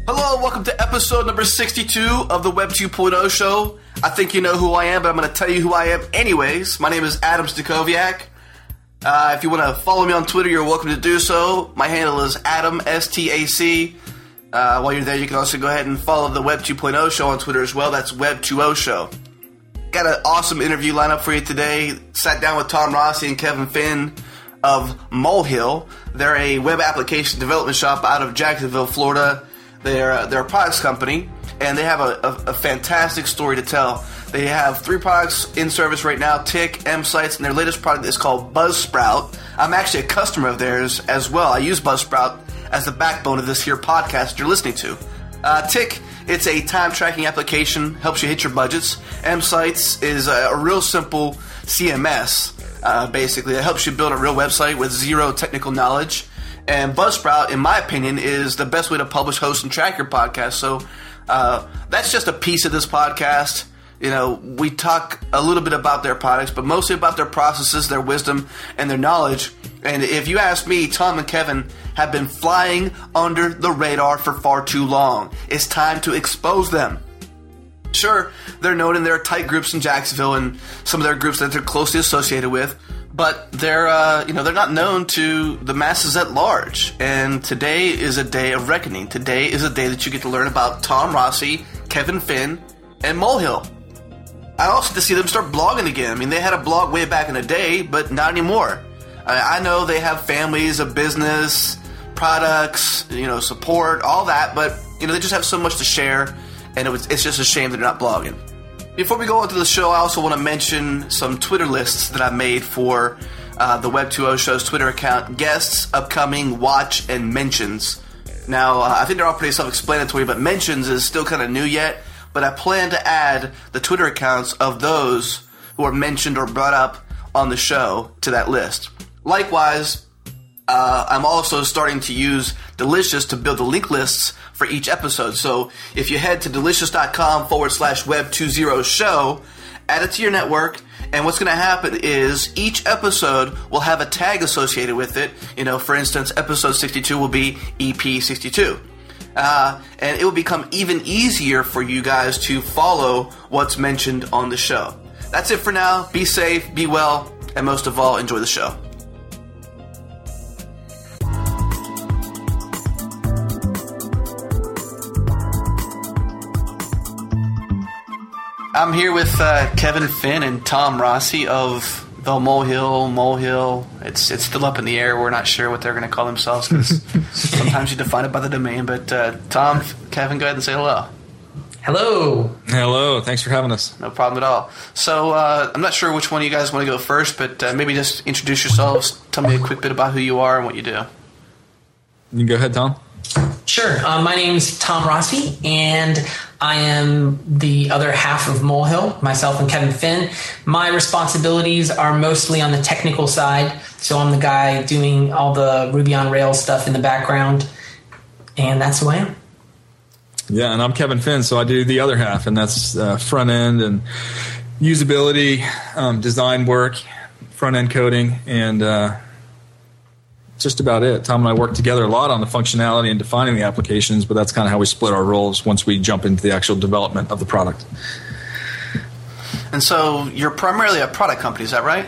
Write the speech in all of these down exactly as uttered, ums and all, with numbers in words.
Hello, welcome to episode number sixty-two of the Web two point oh show. I think you know who I am, but I'm going to tell you who I am anyways. My name is Adam Stacoviak. Uh, if you want to follow me on Twitter, you're welcome to do so. My handle is Adam, S T A C. Uh, while you're there, you can also go ahead and follow the Web two point oh show on Twitter as well. That's Web two point oh show. Got an awesome interview lineup for you today. Sat down with Tom Rossi and Kevin Finn of Molehill. They're a web application development shop out of Jacksonville, Florida. They're, uh, they're a products company, and they have a, a, a fantastic story to tell. They have three products in service right now, Tick, M-Sites, and their latest product is called Buzzsprout. I'm actually a customer of theirs as well. I use Buzzsprout as the backbone of this here podcast you're listening to. Uh, Tick, it's a time tracking application, helps you hit your budgets. M-Sites is a, a real simple C M S, uh, basically. It helps you build a real website with zero technical knowledge. And Buzzsprout, in my opinion, is the best way to publish, host, and track your podcast. So uh, that's just a piece of this podcast. You know, we talk a little bit about their products, but mostly about their processes, their wisdom, and their knowledge. And if you ask me, Tom and Kevin have been flying under the radar for far too long. It's time to expose them. Sure, they're known in their tight groups in Jacksonville and some of their groups that they're closely associated with, but they're uh, you know they're not known to the masses at large. And today is a day of reckoning. Today is a day that you get to learn about Tom Rossi, Kevin Finn, and Molehill. I also get to see them start blogging again. I mean, they had a blog way back in the day, but not anymore. I, I know they have families, a business, products, you know, support, all that, but you know they just have so much to share. And it was, it's just a shame they're not blogging. Before we go on to the show, I also want to mention some Twitter lists that I made for uh, the Web two point oh show's Twitter account. Guests, upcoming, watch, and mentions. Now, uh, I think they're all pretty self-explanatory, but mentions is still kind of new yet. But I plan to add the Twitter accounts of those who are mentioned or brought up on the show to that list. Likewise, uh, I'm also starting to use Delicious to build the link lists for each episode. So if you head to delicious.com forward slash web two zero show, add it to your network, and what's going to happen is each episode will have a tag associated with it. You know, for instance, episode sixty-two will be E P sixty-two. Uh, and it will become even easier for you guys to follow what's mentioned on the show. That's it for now. Be safe, be well, and most of all, enjoy the show. I'm here with uh, Kevin Finn and Tom Rossi of the Molehill. Molehill. It's it's still up in the air. We're not sure what they're going to call themselves because sometimes you define it by the domain. But uh, Tom, Kevin, go ahead and say hello. Hello. Hello. Thanks for having us. No problem at all. So uh, I'm not sure which one of you guys want to go first, but uh, maybe just introduce yourselves. Tell me a quick bit about who you are and what you do. You can go ahead, Tom. Sure. Um, my name's Tom Rossi, and I am the other half of Molehill, myself and Kevin Finn. My responsibilities are mostly on the technical side, so I'm the guy doing all the Ruby on Rails stuff in the background, and that's who I am. Yeah, and I'm Kevin Finn, so I do the other half, and that's uh, front end and usability, um, design work, front end coding, and uh, just about it. Tom and I work together a lot on the functionality and defining the applications, but that's kind of how we split our roles once we jump into the actual development of the product. And so you're primarily a product company, is that right?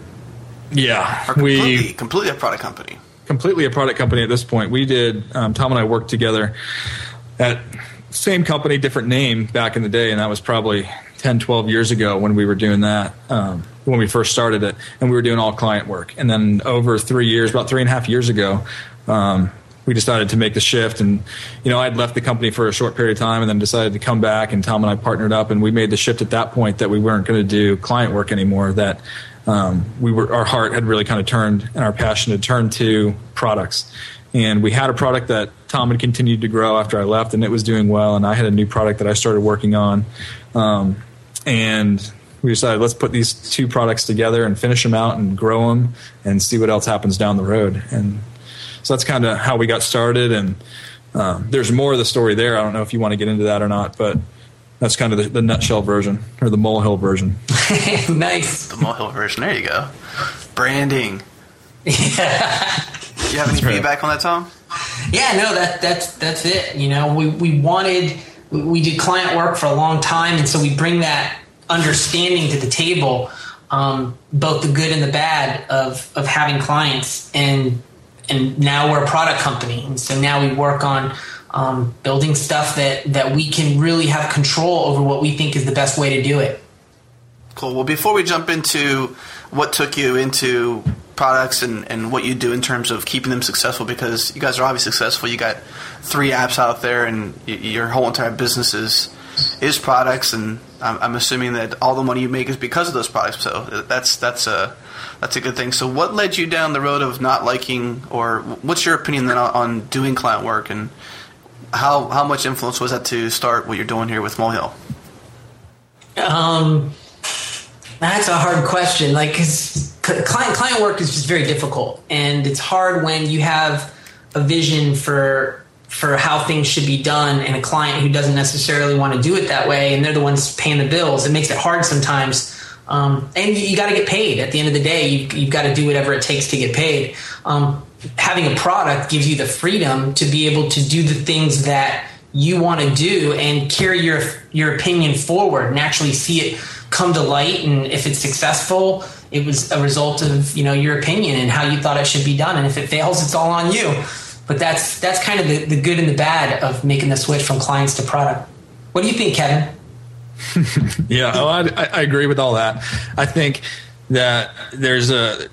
Yeah. Or completely, we completely a product company? Completely a product company at this point. We did, um, Tom and I worked together at same company, different name back in the day, and that was probably ten, twelve years ago when we were doing that, um, when we first started it, and we were doing all client work. And then over three years, about three and a half years ago, um, we decided to make the shift. And, you know, I'd left the company for a short period of time and then decided to come back, and Tom and I partnered up, and we made the shift at that point that we weren't going to do client work anymore, that um, we were, our heart had really kind of turned, and our passion had turned to products. And we had a product that Tom had continued to grow after I left, and it was doing well. And I had a new product that I started working on. Um, and we decided, let's put these two products together and finish them out and grow them and see what else happens down the road. And so that's kind of how we got started. And um, there's more of the story there. I don't know if you want to get into that or not, but that's kind of the, the nutshell version, or the Molehill version. Nice. The Molehill version. There you go. Branding. Yeah. You have any That's right. feedback on that, Tom? Yeah, no, that that's that's it. You know, we we wanted we did client work for a long time, and so we bring that understanding to the table, um, both the good and the bad of of having clients, and and now we're a product company, and so now we work on um, building stuff that that we can really have control over what we think is the best way to do it. Cool. Well, before we jump into what took you into products and, and what you do in terms of keeping them successful, because you guys are obviously successful. You got three apps out there, and y- your whole entire business is, is products, and I'm, I'm assuming that all the money you make is because of those products. So that's that's a that's a good thing. So what led you down the road of not liking, or what's your opinion then on, on doing client work, and how how much influence was that to start what you're doing here with Molehill? Um. That's a hard question. Like, because client client work is just very difficult, and it's hard when you have a vision for for how things should be done, and a client who doesn't necessarily want to do it that way, and they're the ones paying the bills. It makes it hard sometimes, um, and you, you got to get paid. At the end of the day, you've, you've got to do whatever it takes to get paid. Um, having a product gives you the freedom to be able to do the things that you want to do and carry your your opinion forward and actually see it come to light. And if it's successful, it was a result of, you know, your opinion and how you thought it should be done. And if it fails, it's all on you. But that's that's kind of the, the good and the bad of making the switch from clients to product. What do you think, Kevin? Yeah, well, I, I agree with all that. I think that there's a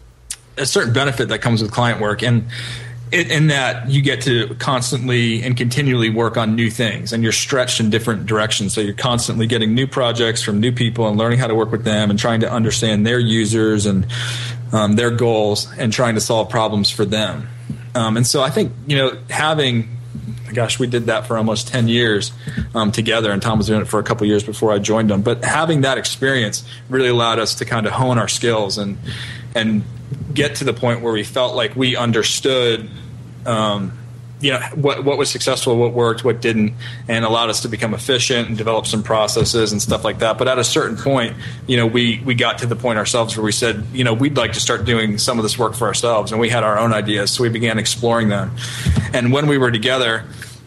a certain benefit that comes with client work, and in, in that you get to constantly and continually work on new things, and you're stretched in different directions. So you're constantly getting new projects from new people and learning how to work with them and trying to understand their users and um, their goals and trying to solve problems for them. Um, and so I think, you know, having, gosh, we did that for almost ten years um, together, and Tom was doing it for a couple of years before I joined him. But having that experience really allowed us to kind of hone our skills and and get to the point where we felt like we understood, um, you know, what what was successful, what worked, what didn't, and allowed us to become efficient and develop some processes and stuff like that. But at a certain point, you know, we we got to the point ourselves where we said, you know, we'd like to start doing some of this work for ourselves, and we had our own ideas, so we began exploring them. And when we were together,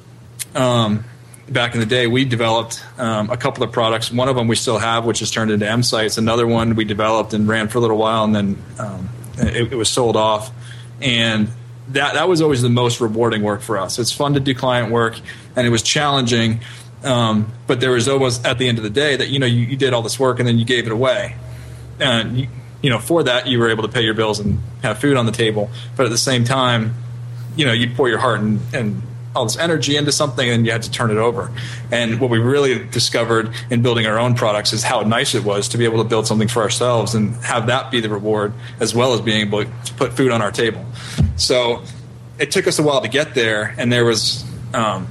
um, back in the day, we developed um, a couple of products. One of them we still have, which has turned into M-Sites. Another one we developed and ran for a little while, and then um, it, it was sold off. And that that was always the most rewarding work for us. It's fun to do client work, and it was challenging. Um, but there was always, at the end of the day, that, you know, you, you did all this work and then you gave it away. And, you, you know, for that, you were able to pay your bills and have food on the table. But at the same time, you know, you'd pour your heart and, and all this energy into something, and you had to turn it over. And what we really discovered in building our own products is how nice it was to be able to build something for ourselves and have that be the reward, as well as being able to put food on our table. So it took us a while to get there, and there was, um,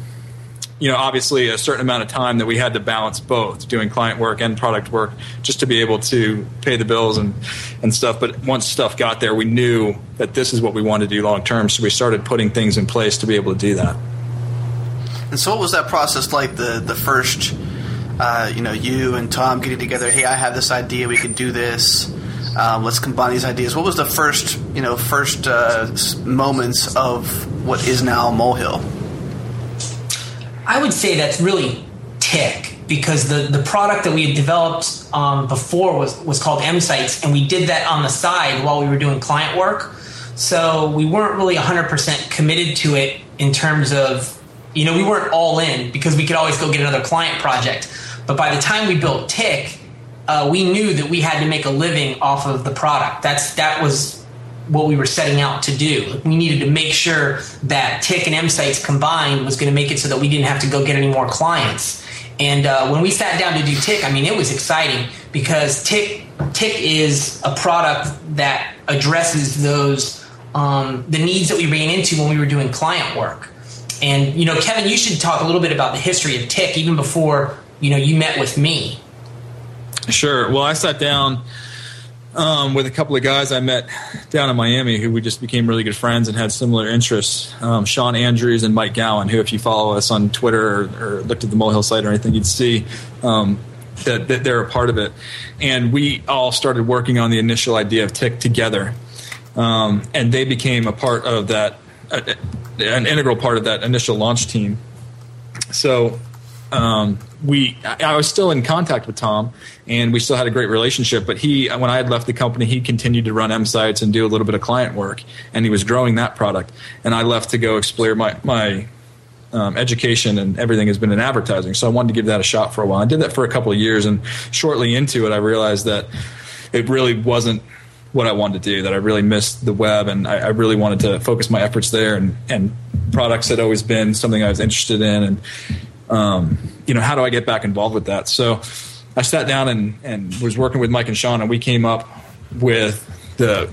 you know, obviously a certain amount of time that we had to balance both, doing client work and product work, just to be able to pay the bills and, and stuff. But once stuff got there, we knew that this is what we wanted to do long term, so we started putting things in place to be able to do that. And so what was that process like, the, the first, uh, you know, you and Tom getting together, hey, I have this idea, we can do this, um, let's combine these ideas. What was the first, you know, first uh, moments of what is now Molehill? I would say that's really Tick, because the, the product that we had developed um, before was, was called M-Sites, and we did that on the side while we were doing client work. So we weren't really one hundred percent committed to it in terms of, you know, we weren't all in, because we could always go get another client project. But by the time we built Tick, uh, we knew that we had to make a living off of the product. That's That was what we were setting out to do. We needed to make sure that Tick and M-Sites combined was going to make it so that we didn't have to go get any more clients. And uh, when we sat down to do Tick, I mean, it was exciting, because Tick Tick is a product that addresses those um, the needs that we ran into when we were doing client work. And, you know, Kevin, you should talk a little bit about the history of Tick, even before, you know, you met with me. Sure. Well, I sat down Um, with a couple of guys I met down in Miami who we just became really good friends and had similar interests. Um, Sean Andrews and Mike Gowan, who, if you follow us on Twitter or, or looked at the Molehill site or anything, you'd see um, that, that they're a part of it. And we all started working on the initial idea of Tick together. Um, and they became a part of that. Uh, an integral part of that initial launch team. So um, we, I, I was still in contact with Tom, and we still had a great relationship. But he, when I had left the company, he continued to run M-Sites and do a little bit of client work, and he was growing that product. And I left to go explore my my um, education, and everything has been in advertising. So I wanted to give that a shot for a while. I did that for a couple of years, and shortly into it, I realized that it really wasn't what I wanted to do, that I really missed the web, and I, I really wanted to focus my efforts there, and, and products had always been something I was interested in, and um, you know, how do I get back involved with that? So I sat down and, and was working with Mike and Sean, and we came up with the,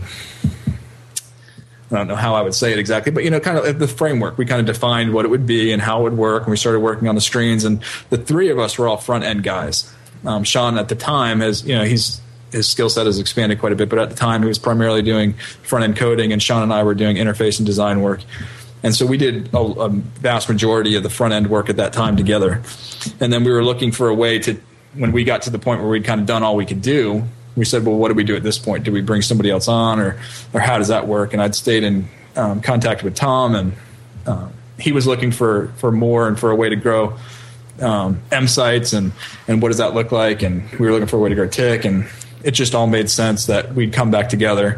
I don't know how I would say it exactly, but you know, kind of the framework. We kind of defined what it would be and how it would work, and we started working on the screens, and the three of us were all front end guys. Um, Sean at the time has, you know, he's his skill set has expanded quite a bit, but at the time he was primarily doing front-end coding, and Sean and I were doing interface and design work. And so we did a, a vast majority of the front-end work at that time together. And then we were looking for a way to, when we got to the point where we'd kind of done all we could do, we said, well, what do we do at this point? Do we bring somebody else on, or or how does that work? And I'd stayed in um, contact with Tom, and uh, he was looking for, for more and for a way to grow um, M-Sites, and, and what does that look like? And we were looking for a way to grow Tick, and it just all made sense that we'd come back together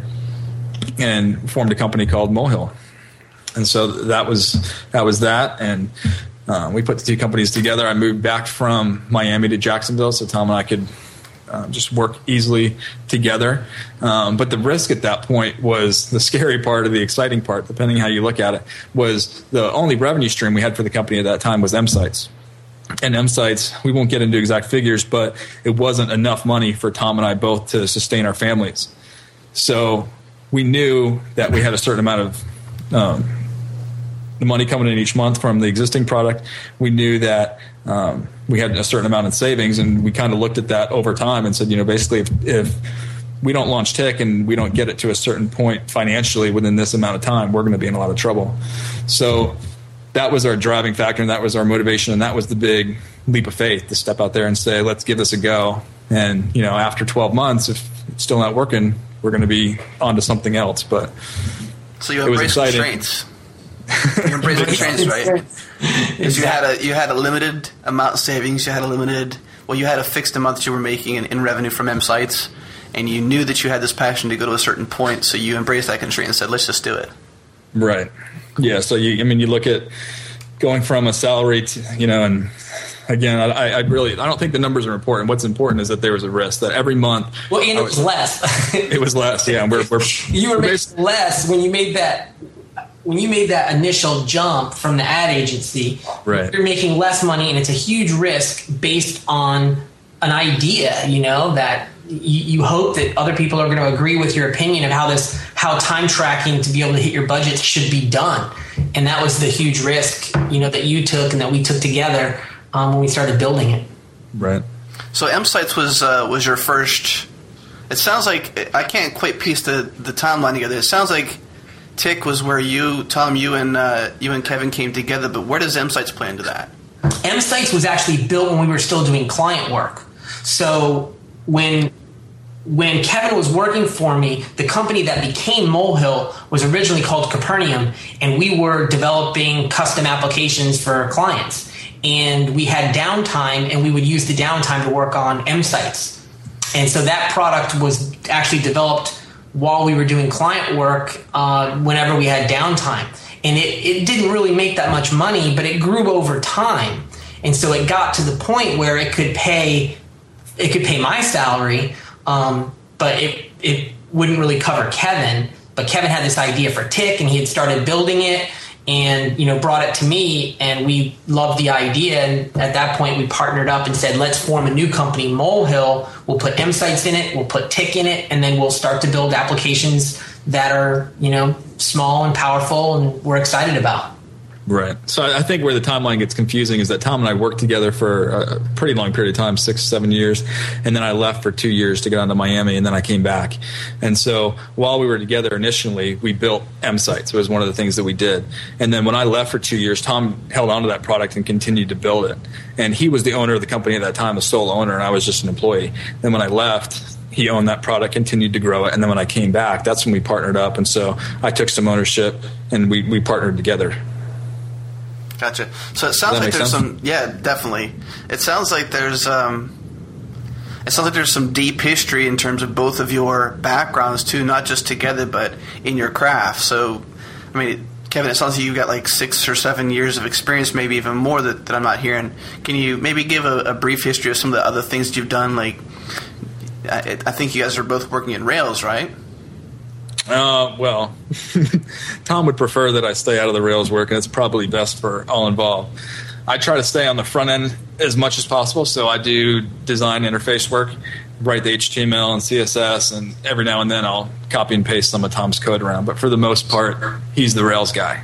and formed a company called Molehill. And so that was that was that. And uh, we put the two companies together. I moved back from Miami to Jacksonville so Tom and I could uh, just work easily together. Um, but the risk at that point was the scary part, or the exciting part, depending how you look at it, was the only revenue stream we had for the company at that time was M-Sites. And M-Sites, we won't get into exact figures, but it wasn't enough money for Tom and I both to sustain our families. So we knew that we had a certain amount of um, the money coming in each month from the existing product. We knew that um, we had a certain amount in savings, and we kind of looked at that over time and said, you know, basically if, if we don't launch Tick and we don't get it to a certain point financially within this amount of time, we're going to be in a lot of trouble. So that was our driving factor, and that was our motivation, and that was the big leap of faith to step out there and say, let's give this a go. And, you know, after twelve months, if it's still not working, we're going to be on to something else. But so you embraced constraints. You embraced constraints, right? Because you had a you had a limited amount of savings, you had a limited, well, you had a fixed amount that you were making in, in revenue from M-Sites, and you knew that you had this passion to go to a certain point, so you embraced that constraint and said, let's just do it. Right. Yeah. So you, I mean, you look at going from a salary to, you know, and again, I, I really, I don't think the numbers are important. What's important is that there was a risk that every month. Well, and it was, was less. It was less. Yeah. We're, we're you were we're making less when you made that, when you made that initial jump from the ad agency. Right. You're making less money, and it's a huge risk based on an idea, you know, that you, you hope that other people are going to agree with your opinion of how this, how time tracking to be able to hit your budget should be done. And that was the huge risk, you know, that you took and that we took together um, when we started building it. Right. So M-Sites was uh, was your first. It sounds like I can't quite piece the, the timeline together. It sounds like Tick was where you, Tom, you and uh, you and Kevin came together. But where does M-Sites play into that? M-Sites was actually built when we were still doing client work. So when when Kevin was working for me, the company that became Molehill was originally called Capernium, and we were developing custom applications for clients. And we had downtime, and we would use the downtime to work on M-Sites. And so that product was actually developed while we were doing client work uh, whenever we had downtime. And it, it didn't really make that much money, but it grew over time. And so it got to the point where it could pay it could pay my salary, um, but it it wouldn't really cover Kevin. But Kevin had this idea for Tick, and he had started building it, and you know brought it to me, and we loved the idea. And at that point, we partnered up and said, let's form a new company, Molehill. We'll put M-Sites in it, we'll put Tick in it, and then we'll start to build applications that are you know small and powerful, and we're excited about. Right. So I think where the timeline gets confusing is that Tom and I worked together for a pretty long period of time, six, seven years. And then I left for two years to go down to Miami, and then I came back. And so while we were together initially, we built M-Sites. It was one of the things that we did. And then when I left for two years, Tom held on to that product and continued to build it. And he was the owner of the company at that time, the sole owner, and I was just an employee. Then when I left, he owned that product, continued to grow it. And then when I came back, that's when we partnered up. And so I took some ownership, and we, we partnered together. Gotcha. So it sounds like there's sense? some, yeah, definitely. It sounds like there's, um, it sounds like there's some deep history in terms of both of your backgrounds too, not just together, but in your craft. So, I mean, Kevin, it sounds like you've got like six or seven years of experience, maybe even more that, that I'm not hearing. Can you maybe give a, a brief history of some of the other things you've done? Like, I, I think you guys are both working in Rails, right? Uh, well, Tom would prefer that I stay out of the Rails work, and it's probably best for all involved. I try to stay on the front end as much as possible, so I do design interface work, write the H T M L and C S S, and every now and then I'll copy and paste some of Tom's code around. But for the most part, he's the Rails guy.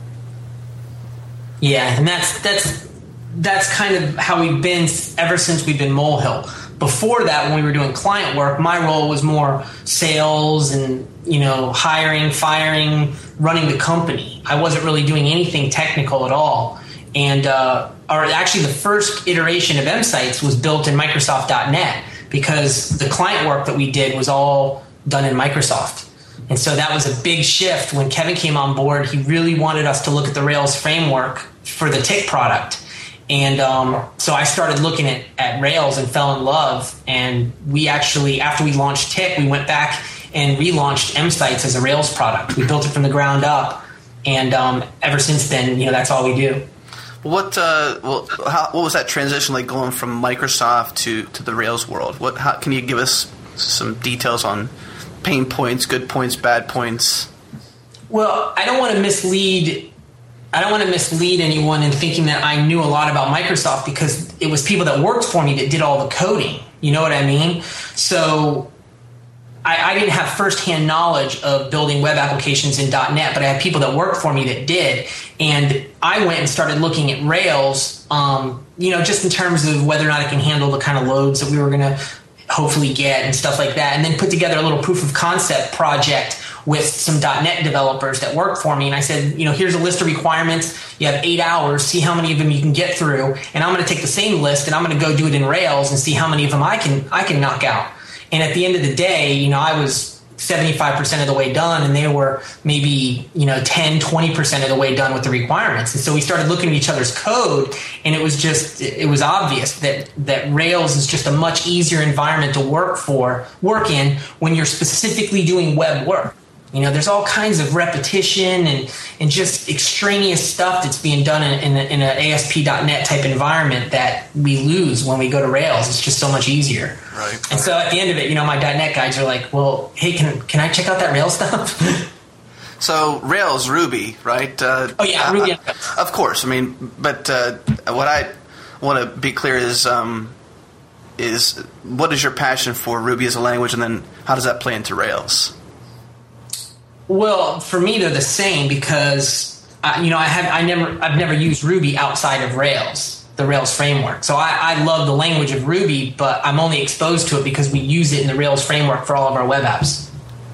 Yeah, and that's that's that's kind of how we've been ever since we've been Molehill. Before that, when we were doing client work, my role was more sales and, you know, hiring, firing, running the company. I wasn't really doing anything technical at all. And uh, our, actually, the first iteration of M-Sites was built in Microsoft dot net because the client work that we did was all done in Microsoft. And so that was a big shift. When Kevin came on board, he really wanted us to look at the Rails framework for the Tick product. And um, so I started looking at, at Rails and fell in love. And we actually, after we launched Tick, we went back and relaunched M-Sites as a Rails product. We built it from the ground up. And um, ever since then, you know, that's all we do. What uh, well, how, what was that transition like going from Microsoft to, to the Rails world? What how, can you give us some details on pain points, good points, bad points? Well, I don't want to mislead I don't want to mislead anyone in thinking that I knew a lot about Microsoft because it was people that worked for me that did all the coding. You know what I mean? So I, I didn't have firsthand knowledge of building web applications in .NET, but I had people that worked for me that did. And I went and started looking at Rails, um, you know, just in terms of whether or not it can handle the kind of loads that we were going to hopefully get and stuff like that, and then put together a little proof of concept project with some .NET developers that work for me. And I said, you know, here's a list of requirements. You have eight hours. See how many of them you can get through. And I'm going to take the same list and I'm going to go do it in Rails and see how many of them I can I can knock out. And at the end of the day, you know, I was seventy-five percent of the way done, and they were maybe, you know, ten, twenty percent of the way done with the requirements. And so we started looking at each other's code, and it was just, it was obvious that, that Rails is just a much easier environment to work for, work in when you're specifically doing web work. You know, there's all kinds of repetition and, and just extraneous stuff that's being done in, in, a, in an A S P dot net type environment that we lose when we go to Rails. It's just so much easier. Right. And so at the end of it, you know, my .NET guys are like, well, hey, can can I check out that Rails stuff? So Rails, Ruby, right? Uh, oh, yeah, uh, Ruby. Uh, of course. I mean, but uh, what I want to be clear is, um, is what is your passion for Ruby as a language, and then how does that play into Rails? Well, for me, they're the same because uh, you know I have I never I've never used Ruby outside of Rails, the Rails framework. So I, I love the language of Ruby, but I'm only exposed to it because we use it in the Rails framework for all of our web apps.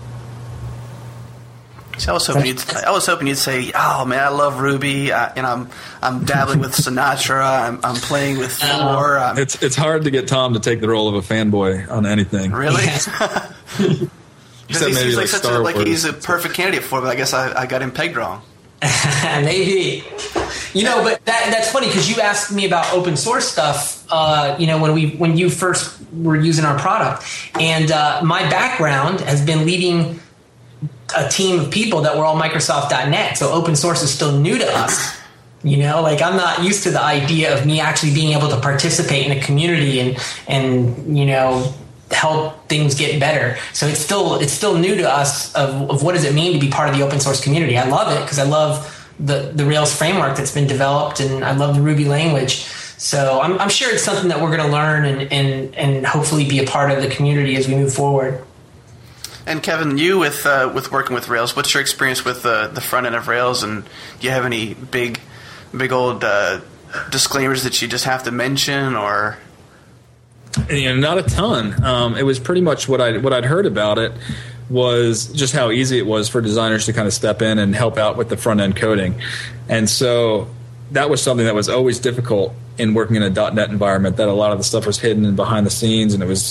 So I was hoping you'd, I was hoping you'd say, "Oh man, I love Ruby, I, and I'm I'm dabbling with Sinatra. I'm I'm playing with Thor." Um, it's it's hard to get Tom to take the role of a fanboy on anything. Really? Yeah. Because he seems like such a, like he's a perfect candidate for it, but I guess I, I got him pegged wrong. Maybe. You know, but that that's funny because you asked me about open source stuff, uh, you know, when we when you first were using our product. And uh, my background has been leading a team of people that were all Microsoft dot net. So open source is still new to us. You know, like I'm not used to the idea of me actually being able to participate in a community and, and you know, help things get better. So it's still it's still new to us of, of what does it mean to be part of the open source community. I love it because I love the, the Rails framework that's been developed, and I love the Ruby language. So I'm, I'm sure it's something that we're going to learn and, and, and hopefully be a part of the community as we move forward. And Kevin, you with uh, with working with Rails, what's your experience with uh, the front end of Rails, and do you have any big big old uh, disclaimers that you just have to mention, or? You know, not a ton. Um, it was pretty much what I what I'd heard about it was just how easy it was for designers to kind of step in and help out with the front end coding, and so that was something that was always difficult in working in a .NET environment. That a lot of the stuff was hidden and behind the scenes, and it was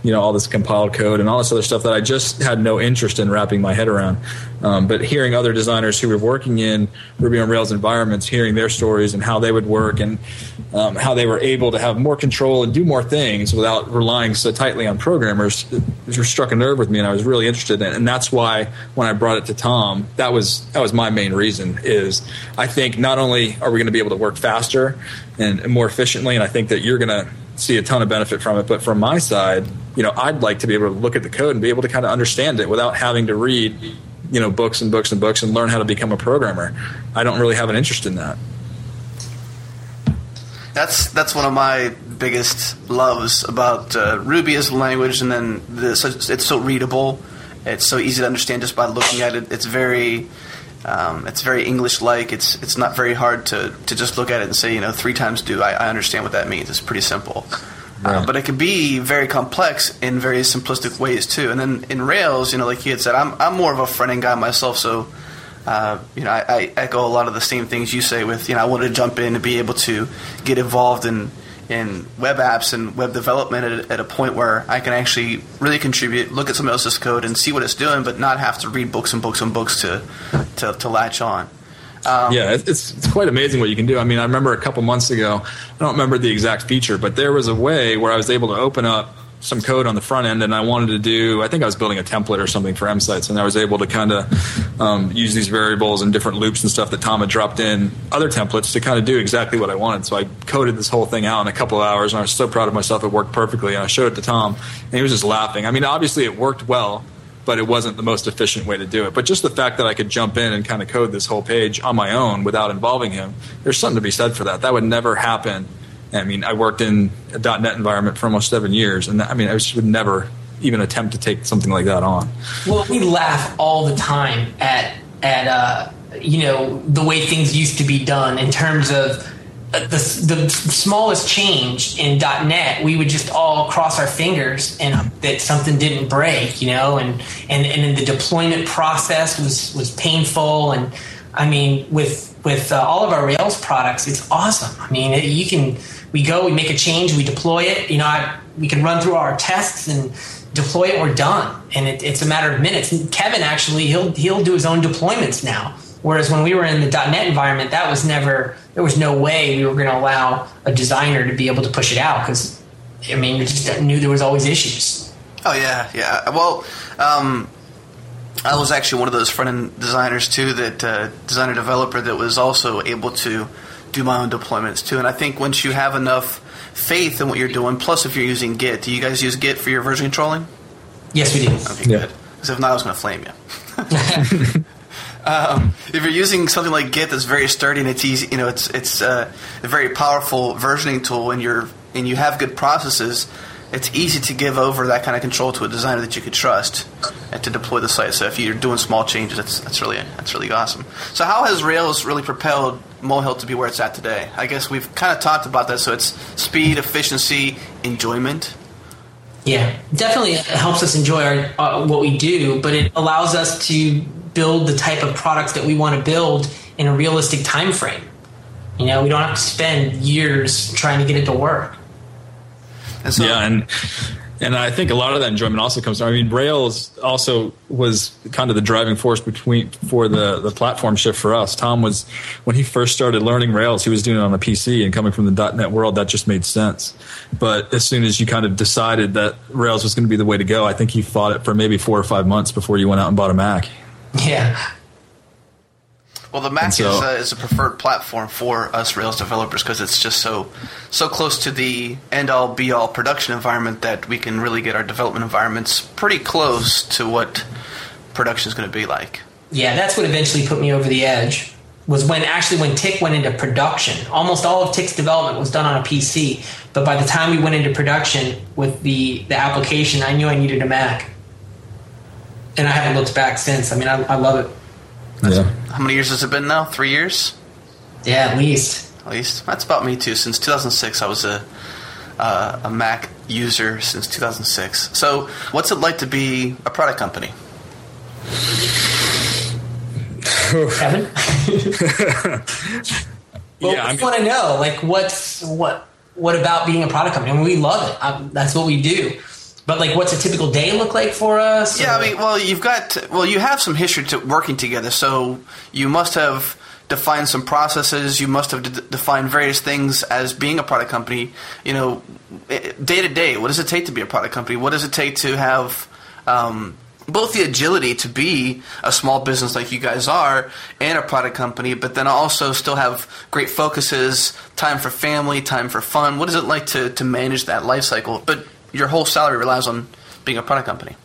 you know, all this compiled code and all this other stuff that I just had no interest in wrapping my head around. Um, but hearing other designers who were working in Ruby on Rails environments, hearing their stories and how they would work and um, how they were able to have more control and do more things without relying so tightly on programmers, it, it struck a nerve with me, and I was really interested in it. And that's why when I brought it to Tom, that was that was my main reason. Is I think not only are we going to be able to work faster and, and more efficiently, and I think that you're going to see a ton of benefit from it, but from my side, you know, I'd like to be able to look at the code and be able to kind of understand it without having to read, you know, books and books and books and learn how to become a programmer. I don't really have an interest in that. That's that's one of my biggest loves about uh, Ruby as a language, and then the, so it's so readable. It's so easy to understand just by looking at it. It's very um, it's very English-like. It's it's not very hard to, to just look at it and say, you know, three times do. I, I understand what that means. It's pretty simple. Right. Uh, but it can be very complex in very simplistic ways too. And then in Rails, you know, like he had said, I'm I'm more of a front-end guy myself, so uh, you know, I, I echo a lot of the same things you say. With you know, I wanted to jump in and be able to get involved in in web apps and web development at, at a point where I can actually really contribute, look at somebody else's code, and see what it's doing, but not have to read books and books and books to to, to latch on. Um, yeah, it's it's quite amazing what you can do. I mean, I remember a couple months ago, I don't remember the exact feature, but there was a way where I was able to open up some code on the front end, and I wanted to do, I think I was building a template or something for M-Sites, and I was able to kind of um, use these variables and different loops and stuff that Tom had dropped in other templates to kind of do exactly what I wanted. So I coded this whole thing out in a couple of hours, and I was so proud of myself. It worked perfectly, and I showed it to Tom, and he was just laughing. I mean, obviously it worked well, but it wasn't the most efficient way to do it. But just the fact that I could jump in and kind of code this whole page on my own without involving him, there's something to be said for that. That would never happen. I mean, I worked in a .NET environment for almost seven years, and I mean, I just would never even attempt to take something like that on. Well, we laugh all the time at at uh, you know, the way things used to be done in terms of the the smallest change in .NET. We would just all cross our fingers and hope that something didn't break, you know, and and and the deployment process was was painful. And I mean, with with uh, all of our Rails products, it's awesome. I mean, it, you can. We go, we make a change, we deploy it. You know, I, we can run through our tests and deploy it. We're done, and it, it's a matter of minutes. And Kevin actually, he'll he'll do his own deployments now. Whereas when we were in the .NET environment, that was never. There was no way we were going to allow a designer to be able to push it out because, I mean, we just knew there was always issues. Oh yeah, yeah. Well, um, I was actually one of those front end designers too. That uh, designer developer that was also able to do my own deployments too. And I think once you have enough faith in what you're doing, plus if you're using Git, do you guys use Git for your version controlling? Yes, we do. Okay, yeah. Good. Because if not, I was going to flame you. um, if you're using something like Git that's very sturdy and it's easy, you know, it's it's uh, a very powerful versioning tool, and you're and you have good processes, it's easy to give over that kind of control to a designer that you could trust and to deploy the site. So if you're doing small changes, that's that's really that's really awesome. So how has Rails really propelled Molehill to be where it's at today? I guess we've kind of talked about that. So it's speed, efficiency, enjoyment. Yeah, definitely helps us enjoy our, uh, what we do, but it allows us to build the type of products that we want to build in a realistic time frame. You know, we don't have to spend years trying to get it to work. And so, yeah, and and I think a lot of that enjoyment also comes from, I mean, Rails also was kind of the driving force between for the, the platform shift for us. Tom was, when he first started learning Rails, he was doing it on a P C, and coming from the .NET world, that just made sense. But as soon as you kind of decided that Rails was going to be the way to go, I think he fought it for maybe four or five months before you went out and bought a Mac. Yeah. Well, the Mac so, is, uh, is a preferred platform for us Rails developers because it's just so so close to the end-all, be-all production environment that we can really get our development environments pretty close to what production is going to be like. Yeah, that's what eventually put me over the edge, was when actually when Tick went into production. Almost all of Tick's development was done on a P C, but by the time we went into production with the, the application, I knew I needed a Mac. And I haven't looked back since. I mean, I, I love it. Yeah. How many years has it been now? Three years? Yeah, at least. At least. That's about me, too. Since two thousand six, I was a uh, a Mac user since two thousand six. So what's it like to be a product company? Kevin? Well, yeah, I want to know, like, what's, what what about being a product company? I mean, we love it. I, that's what we do. But like, what's a typical day look like for us? Yeah, or? I mean, well, you've got, well, you have some history to working together, so you must have defined some processes. You must have d- defined various things as being a product company. You know, day to day, what does it take to be a product company? What does it take to have um, both the agility to be a small business like you guys are and a product company, but then also still have great focuses, time for family, time for fun? What is it like to, to manage that life cycle? But your whole salary relies on being a product company.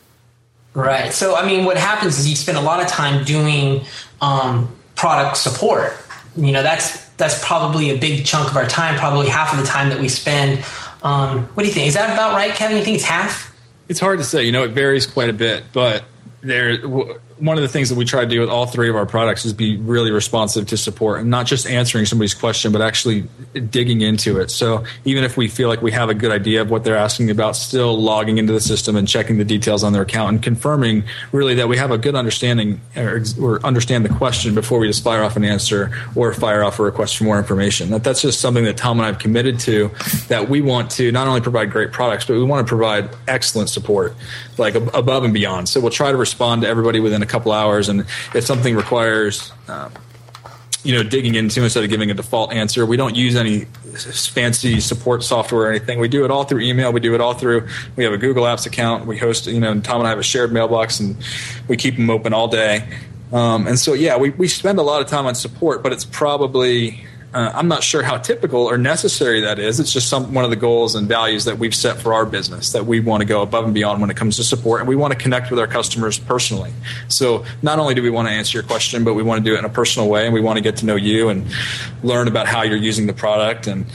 Right. So, I mean, what happens is you spend a lot of time doing um, product support. You know, that's that's probably a big chunk of our time, probably half of the time that we spend. Um, what do you think? Is that about right, Kevin? You think it's half? It's hard to say. You know, it varies quite a bit, but there. W- one of the things that we try to do with all three of our products is be really responsive to support and not just answering somebody's question, but actually digging into it. So even if we feel like we have a good idea of what they're asking about, still logging into the system and checking the details on their account and confirming really that we have a good understanding or, or understand the question before we just fire off an answer or fire off a request for more information. That that's just something that Tom and I have committed to, that we want to not only provide great products, but we want to provide excellent support, like above and beyond. So we'll try to respond to everybody within a couple hours, and if something requires um, you know digging into instead of giving a default answer, we don't use any fancy support software or anything. We do it all through email. We do it all through we have a Google Apps account. We host, you know and Tom and I have a shared mailbox, and we keep them open all day. Um, and so yeah we, we spend a lot of time on support, but it's probably Uh, I'm not sure how typical or necessary that is. It's just some one of the goals and values that we've set for our business, that we want to go above and beyond when it comes to support, and we want to connect with our customers personally. So not only do we want to answer your question, but we want to do it in a personal way, and we want to get to know you and learn about how you're using the product. And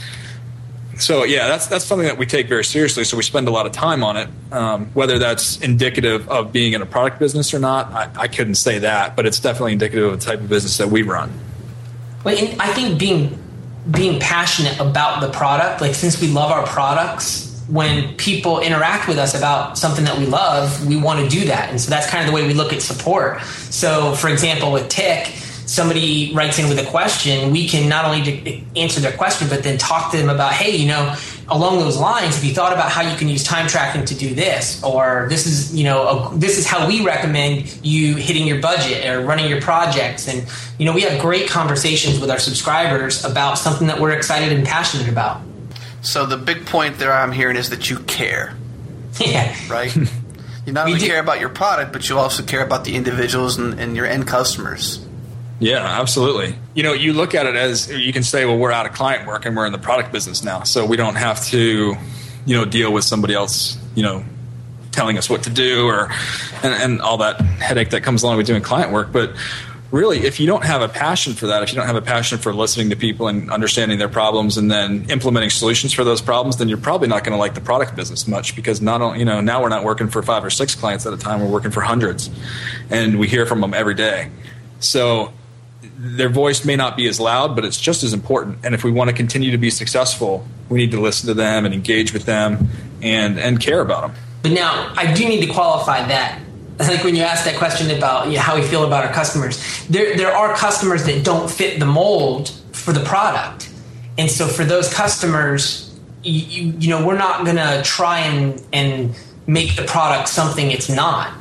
so, yeah, that's that's something that we take very seriously. So we spend a lot of time on it. Um, whether that's indicative of being in a product business or not, I, I couldn't say that, but it's definitely indicative of the type of business that we run. Well, and I think being being passionate about the product, like since we love our products, when people interact with us about something that we love, we want to do that. And so that's kind of the way we look at support. So, for example, with Tick, somebody writes in with a question, we can not only answer their question, but then talk to them about, hey, you know, along those lines, have you thought about how you can use time tracking to do this? Or this is, you know, a, this is how we recommend you hitting your budget or running your projects. And, you know, we have great conversations with our subscribers about something that we're excited and passionate about. So the big point there I'm hearing is that you care. Yeah. Right? You not only care about your product, but you also care about the individuals and, and your end customers. Yeah, absolutely. You know, you look at it as, you can say, well, we're out of client work and we're in the product business now, so we don't have to, you know, deal with somebody else, you know, telling us what to do or and, and all that headache that comes along with doing client work. But really, if you don't have a passion for that, if you don't have a passion for listening to people and understanding their problems and then implementing solutions for those problems, then you're probably not going to like the product business much, because not only, you know, now we're not working for five or six clients at a time, we're working for hundreds, and we hear from them every day. So their voice may not be as loud, but it's just as important. And if we want to continue to be successful, we need to listen to them and engage with them and, and care about them. But now, I do need to qualify that. Like when you asked that question about, you know, how we feel about our customers, there there are customers that don't fit the mold for the product. And so for those customers, you, you, you know, we're not going to try and, and make the product something it's not.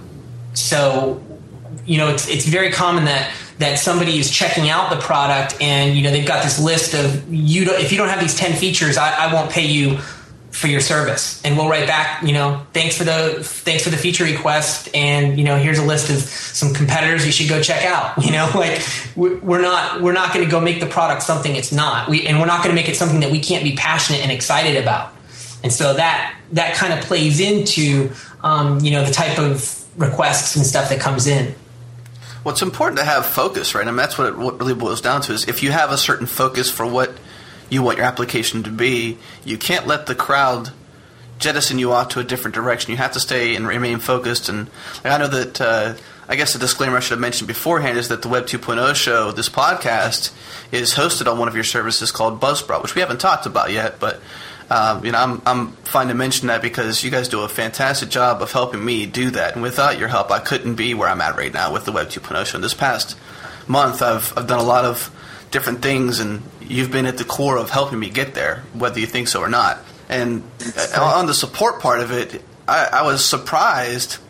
So, you know, it's it's very common that that somebody is checking out the product and, you know, they've got this list of, you don't, if you don't have these ten features, I, I won't pay you for your service. And we'll write back, you know, thanks for the thanks for the feature request, and, you know, here's a list of some competitors you should go check out. You know, like we're not we're not going to go make the product something it's not. We and we're not going to make it something that we can't be passionate and excited about. And so that that kind of plays into um, you know, the type of requests and stuff that comes in. Well, it's important to have focus, right? I mean, that's what it what really boils down to, is if you have a certain focus for what you want your application to be, you can't let the crowd jettison you off to a different direction. You have to stay and remain focused. And like, I know that, uh, I guess the disclaimer I should have mentioned beforehand is that the Web two point oh show, this podcast, is hosted on one of your services called Buzzsprout, which we haven't talked about yet, but um, you know, I'm I'm fine to mention that because you guys do a fantastic job of helping me do that. And without your help, I couldn't be where I'm at right now with the Web two point oh show. And this past month, I've I've done a lot of different things, and you've been at the core of helping me get there, whether you think so or not. And on the support part of it, I, I was surprised.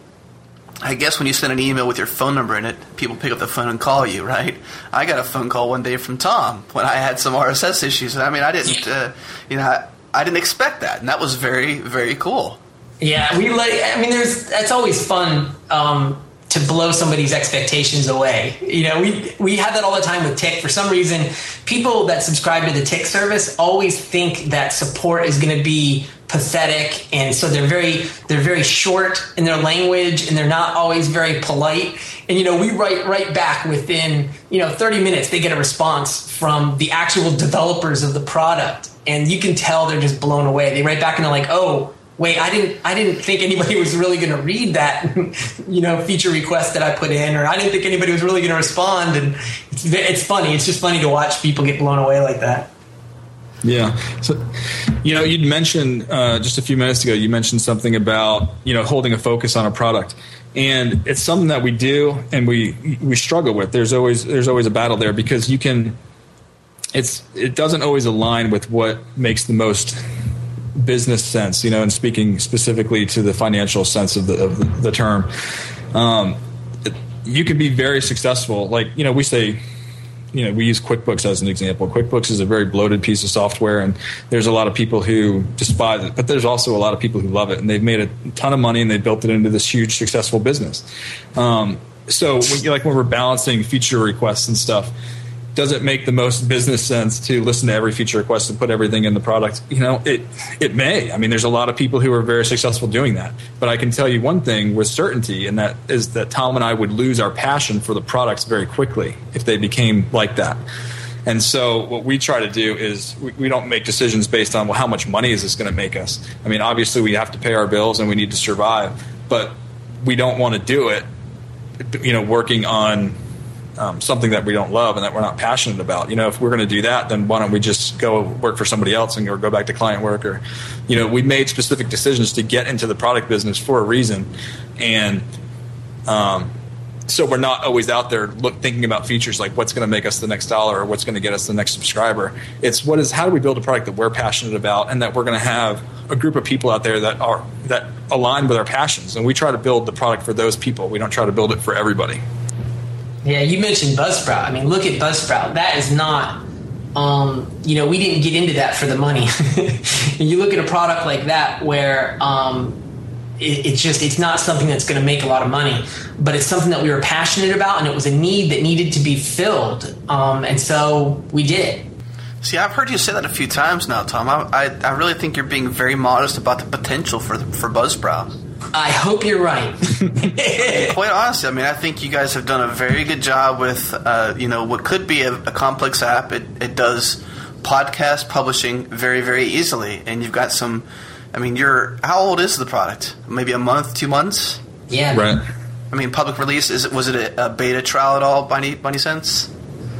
I guess when you send an email with your phone number in it, people pick up the phone and call you, right? I got a phone call one day from Tom when I had some R S S issues. I mean, I didn't, uh, you know, I, I didn't expect that, and that was very, very cool. Yeah, we like. I mean, there's. It's always fun um, to blow somebody's expectations away. You know, we we have that all the time with Tick. For some reason, people that subscribe to the Tick service always think that support is going to be pathetic, and so they're very they're very short in their language, and they're not always very polite. And you know, we write right back within you know thirty minutes. They get a response from the actual developers of the product, and you can tell they're just blown away. They write back and they're like, "Oh, wait, I didn't I didn't think anybody was really going to read that you know feature request that I put in, or I didn't think anybody was really going to respond." And it's it's funny. It's just funny to watch people get blown away like that. Yeah. So, you know, you'd mentioned uh, just a few minutes ago, you mentioned something about, you know, holding a focus on a product. And it's something that we do and we we struggle with. There's always there's always a battle there because you can it's it doesn't always align with what makes the most business sense, you know, and speaking specifically to the financial sense of the of the, the term. Um, it, you can be very successful. Like, you know, we say You know, we use QuickBooks as an example. QuickBooks is a very bloated piece of software, and there's a lot of people who despise it, but there's also a lot of people who love it, and they've made a ton of money, and they built it into this huge, successful business. Um, so, when, like when we're balancing feature requests and stuff, does it make the most business sense to listen to every feature request and put everything in the product? You know, it it may. I mean, there's a lot of people who are very successful doing that. But I can tell you one thing with certainty, and that is that Tom and I would lose our passion for the products very quickly if they became like that. And so what we try to do is we, we don't make decisions based on, well, how much money is this going to make us? I mean, obviously we have to pay our bills and we need to survive, but we don't want to do it, you know, working on Um, something that we don't love and that we're not passionate about. You know, if we're going to do that, then why don't we just go work for somebody else and or go back to client work? Or, you know, we made specific decisions to get into the product business for a reason, and um, so we're not always out there look, thinking about features like what's going to make us the next dollar or what's going to get us the next subscriber. It's what is how do we build a product that we're passionate about and that we're going to have a group of people out there that are that align with our passions, and we try to build the product for those people. We don't try to build it for everybody. Yeah, you mentioned Buzzsprout. I mean, look at Buzzsprout. That is not, um, you know, we didn't get into that for the money. And you look at a product like that where um, it, it's just, it's not something that's going to make a lot of money, but it's something that we were passionate about, and it was a need that needed to be filled. Um, and so we did. See, I've heard you say that a few times now, Tom. I, I, I really think you're being very modest about the potential for for Buzzsprout. I hope you're right. Quite honestly, I mean, I think you guys have done a very good job with, uh, you know, what could be a, a complex app. It, it does podcast publishing very, very easily, and you've got some. I mean, you're how old is the product? Maybe a month, two months? Yeah. Right. I mean, public release. Is it was it a, a beta trial at all? By any by any sense?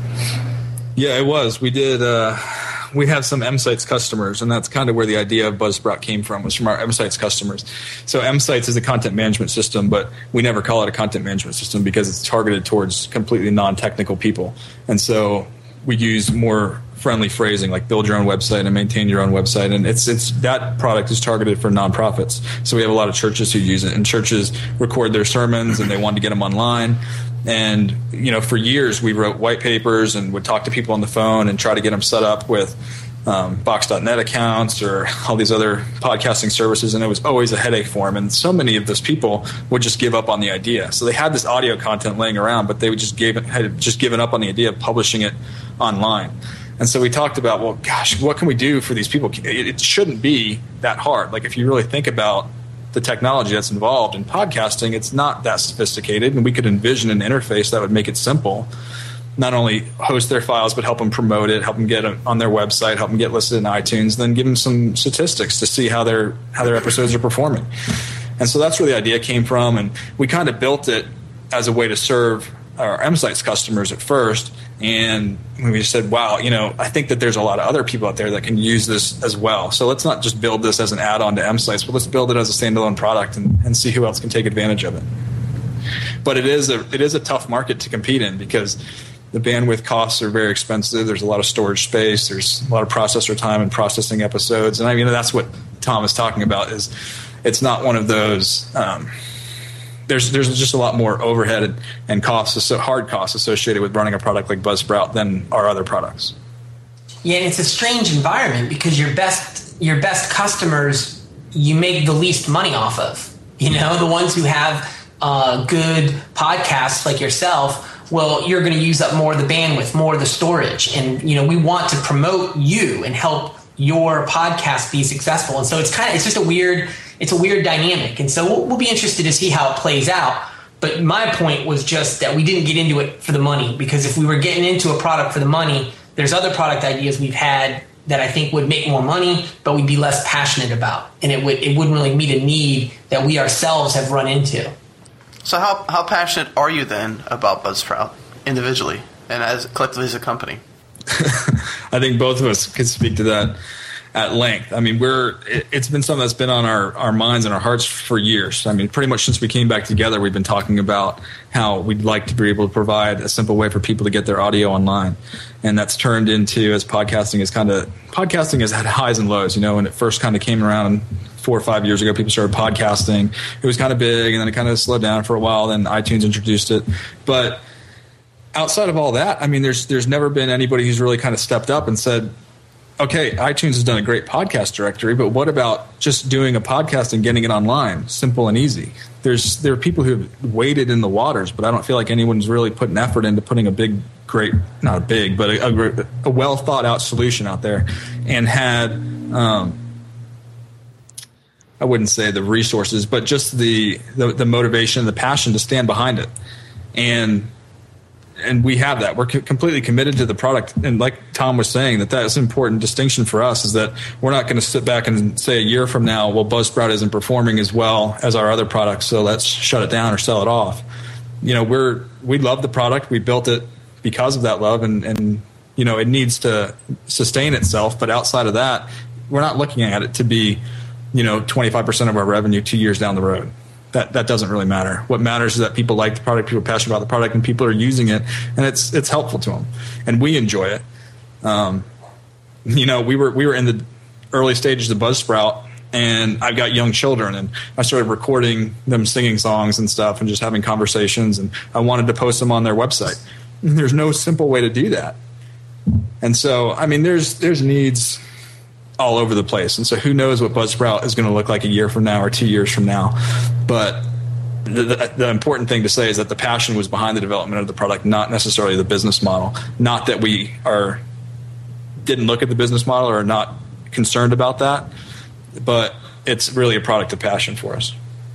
Yeah, it was. We did. Uh, we have some M-Sites customers, and that's kind of where the idea of Buzzsprout came from, was from our M-Sites customers. So M-Sites is a content management system, but we never call it a content management system because it's targeted towards completely non-technical people. And so we use more friendly phrasing like build your own website and maintain your own website. And it's it's that product is targeted for nonprofits. So we have a lot of churches who use it, and churches record their sermons and they want to get them online. And, you know, for years we wrote white papers and would talk to people on the phone and try to get them set up with um, Box dot net accounts or all these other podcasting services. And it was always a headache for them. And so many of those people would just give up on the idea. So they had this audio content laying around, but they would just gave it, had just given up on the idea of publishing it online. And so we talked about, well, gosh, what can we do for these people? It shouldn't be that hard. Like, if you really think about the technology that's involved in podcasting, it's not that sophisticated, and we could envision an interface that would make it simple. Not only host their files, but help them promote it, help them get it on their website, help them get listed in iTunes, then give them some statistics to see how their how their episodes are performing. And so that's where the idea came from, and we kind of built it as a way to serve our M-Sites customers at first. And we said, wow, you know, I think that there's a lot of other people out there that can use this as well. So let's not just build this as an add-on to M-Sites, but let's build it as a standalone product and, and see who else can take advantage of it. But it is a it is a tough market to compete in because the bandwidth costs are very expensive. There's a lot of storage space. There's a lot of processor time and processing episodes. And I mean, that's what Tom is talking about is it's not one of those. Um, there's there's just a lot more overhead and, and costs, so hard costs associated with running a product like Buzzsprout than our other products. Yeah, and it's a strange environment because your best your best customers you make the least money off of. You know, the ones who have uh, good podcasts like yourself, well, you're going to use up more of the bandwidth, more of the storage. And, you know, we want to promote you and help your podcast be successful. And so it's kind of, it's just a weird, it's a weird dynamic. And so we'll, we'll be interested to see how it plays out. But my point was just that we didn't get into it for the money, because if we were getting into a product for the money, there's other product ideas we've had that I think would make more money, but we'd be less passionate about. And it would, it wouldn't really meet a need that we ourselves have run into. So how how passionate are you then about Buzzsprout individually and as collectively as a company? I think both of us can speak to that at length. I mean, we're it, it's been something that's been on our, our minds and our hearts for years. I mean, pretty much since we came back together, we've been talking about how we'd like to be able to provide a simple way for people to get their audio online. And that's turned into, as podcasting is kind of, podcasting has had highs and lows. You know, when it first kind of came around four or five years ago, people started podcasting. It was kind of big, and then it kind of slowed down for a while. Then iTunes introduced it. But outside of all that, I mean, there's there's never been anybody who's really kind of stepped up and said, okay, iTunes has done a great podcast directory, but what about just doing a podcast and getting it online, simple and easy? There's there are people who have waded in the waters, but I don't feel like anyone's really put an effort into putting a big, great, not a big, but a, a, a well thought out solution out there, and had, um, I wouldn't say the resources, but just the, the the motivation, the passion to stand behind it, and. And we have that. We're co- completely committed to the product. And like Tom was saying, that that's an important distinction for us, is that we're not going to sit back and say a year from now, well, Buzzsprout isn't performing as well as our other products, so let's shut it down or sell it off. You know, we're we love the product. We built it because of that love, and, and you know, it needs to sustain itself. But outside of that, we're not looking at it to be, you know, twenty-five percent of our revenue two years down the road. That that doesn't really matter. What matters is that people like the product, people are passionate about the product, and people are using it, and it's it's helpful to them, and we enjoy it. Um, you know, we were we were in the early stages of Buzzsprout, and I've got young children, and I started recording them singing songs and stuff, and just having conversations, and I wanted to post them on their website. And there's no simple way to do that, and so I mean, there's there's needs all over the place. And so who knows what Buzzsprout is going to look like a year from now or two years from now. But the, the, the important thing to say is that the passion was behind the development of the product, not necessarily the business model. Not that we are didn't look at the business model or are not concerned about that, but it's really a product of passion for us.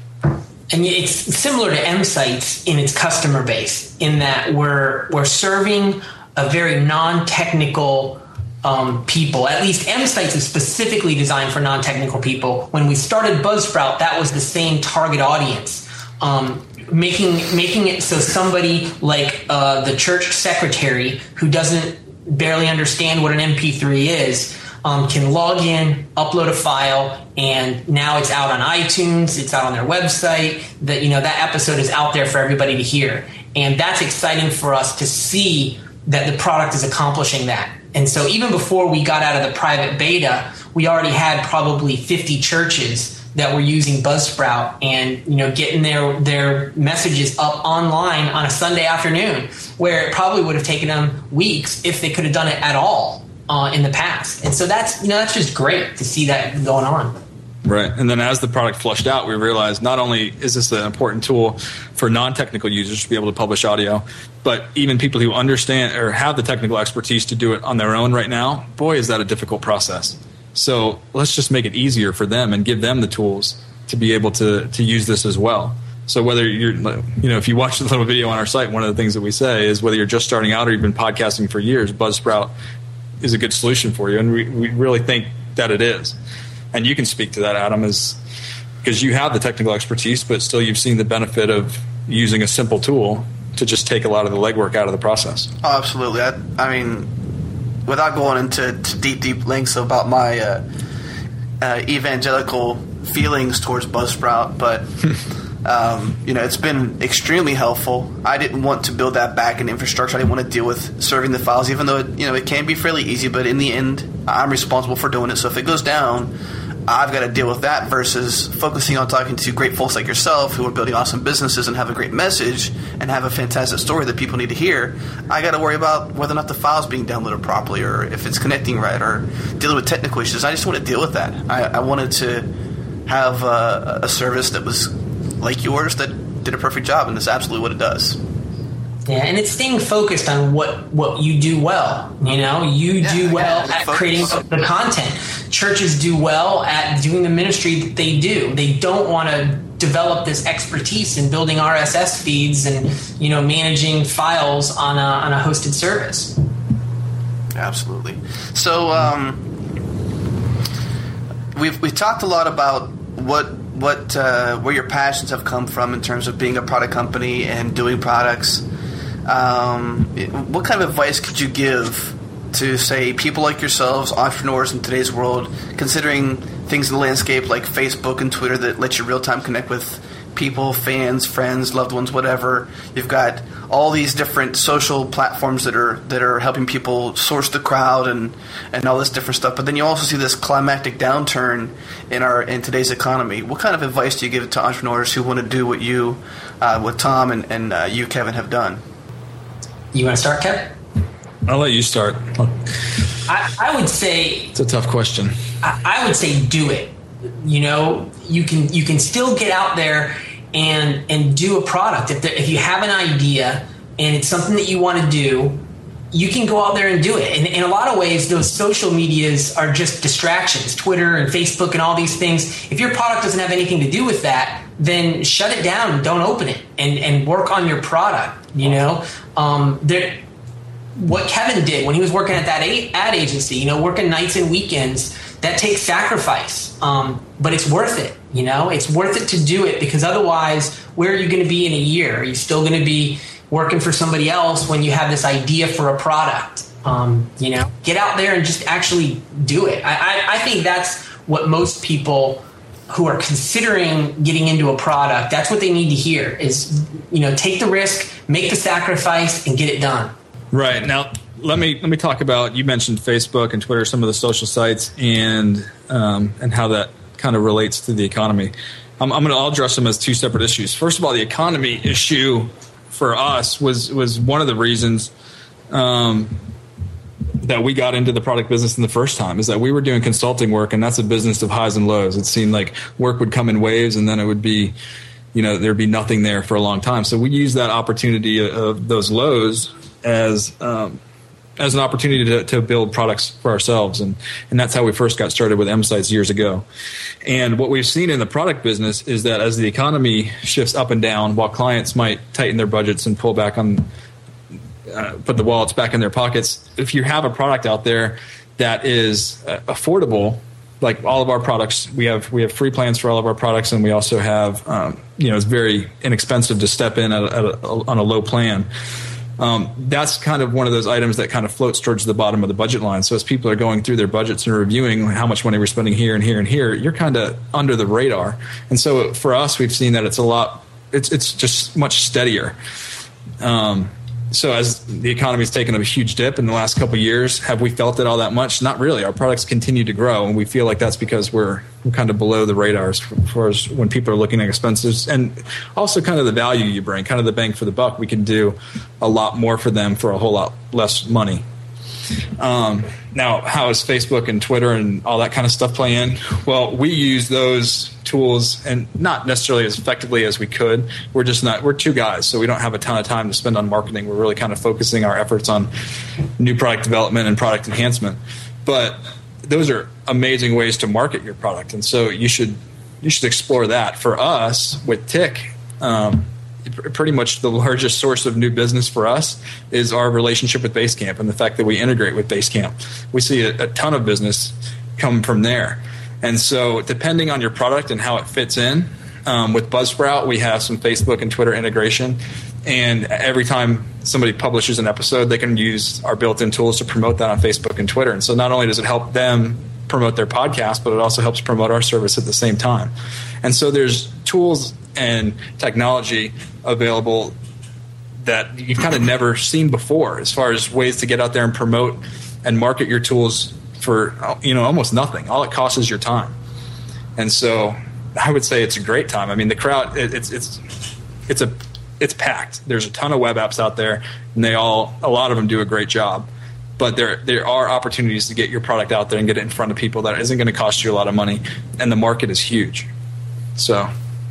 And it's similar to M-Sites in its customer base, in that we're we're serving a very non-technical Um, people. At least M-Sites is specifically designed for non-technical people. When we started Buzzsprout, that was the same target audience. Um, making making it so somebody like uh, the church secretary who doesn't barely understand what an M P three is um, can log in, upload a file, and now it's out on iTunes. It's out on their website. That you know that episode is out there for everybody to hear, and that's exciting for us to see that the product is accomplishing that. And so even before we got out of the private beta, we already had probably fifty churches that were using Buzzsprout and, you know, getting their, their messages up online on a Sunday afternoon, where it probably would have taken them weeks if they could have done it at all uh, in the past. And so that's, you know, that's just great to see that going on. Right. And then as the product flushed out, we realized not only is this an important tool for non-technical users to be able to publish audio, but even people who understand or have the technical expertise to do it on their own right now, boy, is that a difficult process. So let's just make it easier for them and give them the tools to be able to, to use this as well. So whether you're, you know, if you watch the little video on our site, one of the things that we say is whether you're just starting out or you've been podcasting for years, Buzzsprout is a good solution for you. And we, we really think that it is. And you can speak to that, Adam, is because you have the technical expertise, but still you've seen the benefit of using a simple tool to just take a lot of the legwork out of the process. Oh, absolutely. I, I mean, without going into to deep, deep lengths about my uh, uh, evangelical feelings towards Buzzsprout, but um, you know, it's been extremely helpful. I didn't want to build that back-end infrastructure. I didn't want to deal with serving the files, even though it, you know it can be fairly easy. But in the end, I'm responsible for doing it. So if it goes down, I've got to deal with that versus focusing on talking to great folks like yourself who are building awesome businesses and have a great message and have a fantastic story that people need to hear. I got to worry about whether or not the file's being downloaded properly or if it's connecting right or dealing with technical issues. I just want to deal with that. I, I wanted to have a, a service that was like yours that did a perfect job, and that's absolutely what it does. Yeah, and it's staying focused on what, what you do well. You know, you yeah, do well yeah, at focus. creating the content. Churches do well at doing the ministry that they do. They don't want to develop this expertise in building R S S feeds and, you know, managing files on a, on a hosted service. Absolutely. So um, we've we've talked a lot about what what uh, where your passions have come from in terms of being a product company and doing products. Um, what kind of advice could you give to, say, people like yourselves, entrepreneurs in today's world, considering things in the landscape like Facebook and Twitter that let you real-time connect with people, fans, friends, loved ones, whatever? You've got all these different social platforms that are that are helping people source the crowd and, and all this different stuff. But then you also see this climactic downturn in our in today's economy. What kind of advice do you give to entrepreneurs who want to do what you, uh, what Tom and, and uh, you, Kevin, have done? You want to start, Kevin? I'll let you start. I, I would say It's a tough question. I, I would say do it. You know, you can you can still get out there and and do a product. If there, if you have an idea and it's something that you want to do, you can go out there and do it. And in a lot of ways, those social medias are just distractions. Twitter and Facebook and all these things. If your product doesn't have anything to do with that, then shut it down. Don't open it and and work on your product. You know, um, there. What Kevin did when he was working at that ad agency, you know, working nights and weekends, that takes sacrifice, um, but it's worth it. You know, it's worth it to do it, because otherwise, where are you going to be in a year? Are you still going to be working for somebody else when you have this idea for a product? Um, you know, get out there and just actually do it. I, I, I think that's what most people who are considering getting into a product, that's what they need to hear is, you know, take the risk, make the sacrifice, and get it done. Right. Now, let me let me talk about, you mentioned Facebook and Twitter, some of the social sites, and um, and how that kind of relates to the economy. I'm, I'm going to I'll address them as two separate issues. First of all, the economy issue for us was was one of the reasons um, that we got into the product business in the first time, is that we were doing consulting work, and that's a business of highs and lows. It seemed like work would come in waves, and then it would be, you know, there'd be nothing there for a long time. So we used that opportunity of those lows as um, as an opportunity to, to build products for ourselves. And, and that's how we first got started with M-Sites years ago. And what we've seen in the product business is that as the economy shifts up and down, while clients might tighten their budgets and pull back on, uh, put the wallets back in their pockets, if you have a product out there that is uh, affordable, like all of our products, we have we have free plans for all of our products, and we also have, um, you know, it's very inexpensive to step in at a, at a, on a low plan. Um, that's kind of one of those items that kind of floats towards the bottom of the budget line. So as people are going through their budgets and reviewing how much money we're spending here and here and here, you're kind of under the radar. And so for us, we've seen that it's a lot, it's it's just much steadier. Um, so as the economy's taken a huge dip in the last couple of years, have we felt it all that much? Not really. Our products continue to grow, and we feel like that's because we're, we're kind of below the radars for, for us when people are looking at expenses, and also kind of the value you bring, kind of the bang for the buck. We can do a lot more for them for a whole lot less money. Um, now, how is Facebook and Twitter and all that kind of stuff play in? Well, we use those tools, and not necessarily as effectively as we could. We're just not, we're two guys, so we don't have a ton of time to spend on marketing. We're really kind of focusing our efforts on new product development and product enhancement. But those are amazing ways to market your product, and so you should you should explore that. For us, with Tick, um, pretty much the largest source of new business for us is our relationship with Basecamp and the fact that we integrate with Basecamp. We see a, a ton of business come from there. And so depending on your product and how it fits in, um, with Buzzsprout, we have some Facebook and Twitter integration. And every time somebody publishes an episode, they can use our built-in tools to promote that on Facebook and Twitter. And so not only does it help them promote their podcast, but it also helps promote our service at the same time. And so there's tools and technology available that you've kind of never seen before, as far as ways to get out there and promote and market your tools for, you know, almost nothing. All it costs is your time. And so I would say it's a great time. I mean, the crowd, it, it's it's it's a it's packed. There's a ton of web apps out there, and they all a lot of them do a great job. But there there are opportunities to get your product out there and get it in front of people that isn't going to cost you a lot of money, and the market is huge. So,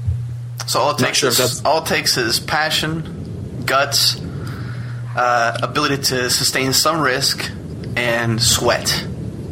so all it takes sure is all it takes is passion, guts, uh, ability to sustain some risk, and sweat.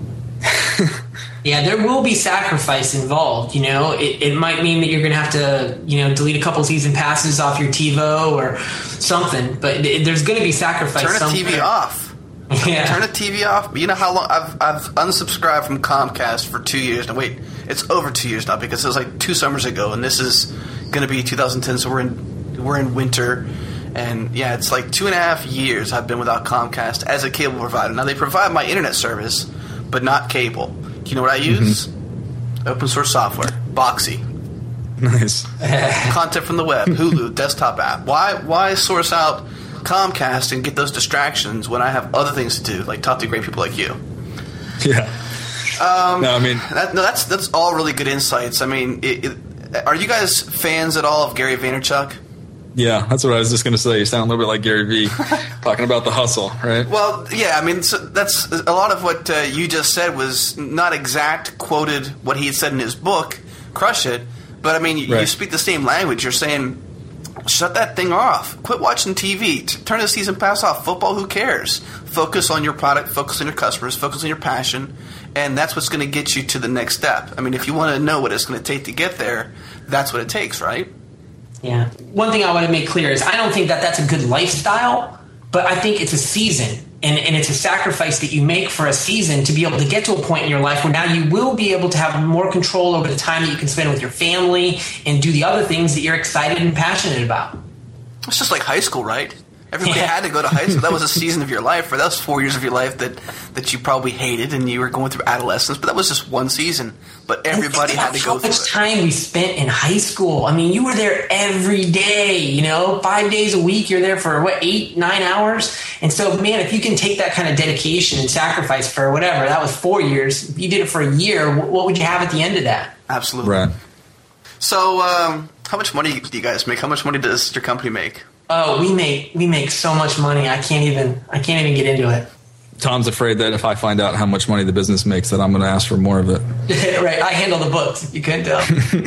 Yeah, there will be sacrifice involved. You know, it, it might mean that you're going to have to, you know, delete a couple season passes off your TiVo or something. But it, there's going to be sacrifice. Turn a somewhere. T V off. Yeah. Turn a T V off. You know how long I've I've unsubscribed from Comcast for two years now. Wait, it's over two years now because it was like two summers ago, and this is going to be two thousand ten. So we're in we're in winter, and yeah, it's like two and a half years I've been without Comcast as a cable provider. Now they provide my internet service, but not cable. You know what I use? Mm-hmm. Open source software. Boxy. Nice. Content from the web. Hulu. Desktop app. Why Why source out Comcast and get those distractions when I have other things to do, like talk to great people like you? Yeah. Um, no, I mean... That, no, that's that's all really good insights. I mean, it, it, are you guys fans at all of Gary Vaynerchuk? Yeah, that's what I was just going to say. You sound a little bit like Gary Vee, talking about the hustle, right? Well, yeah, I mean, so that's a lot of what uh, you just said was not exact, quoted what he had said in his book, Crush It, but I mean, you, right. you speak the same language. You're saying, shut that thing off. Quit watching T V. T- turn the season pass off. Football, who cares? Focus on your product, focus on your customers, focus on your passion, and that's what's going to get you to the next step. I mean, if you want to know what it's going to take to get there, that's what it takes, right? Yeah. One thing I want to make clear is I don't think that that's a good lifestyle, but I think it's a season, and, and it's a sacrifice that you make for a season to be able to get to a point in your life where now you will be able to have more control over the time that you can spend with your family and do the other things that you're excited and passionate about. It's just like high school, right? Everybody Yeah. had to go to high school. That was a season of your life, or that was four years of your life that, that you probably hated and you were going through adolescence, but that was just one season. But everybody had to go through it. How much time we spent in high school. I mean, you were there every day, you know, five days a week. You're there for, what, eight, nine hours? And so, man, if you can take that kind of dedication and sacrifice for whatever, that was four years. If you did it for a year, what would you have at the end of that? Absolutely. Right. So um, how much money do you guys make? How much money does your company make? Oh, we make we make so much money. I can't even I can't even get into it. Tom's afraid that if I find out how much money the business makes, that I'm going to ask for more of it. Right, I handle the books. If you couldn't tell.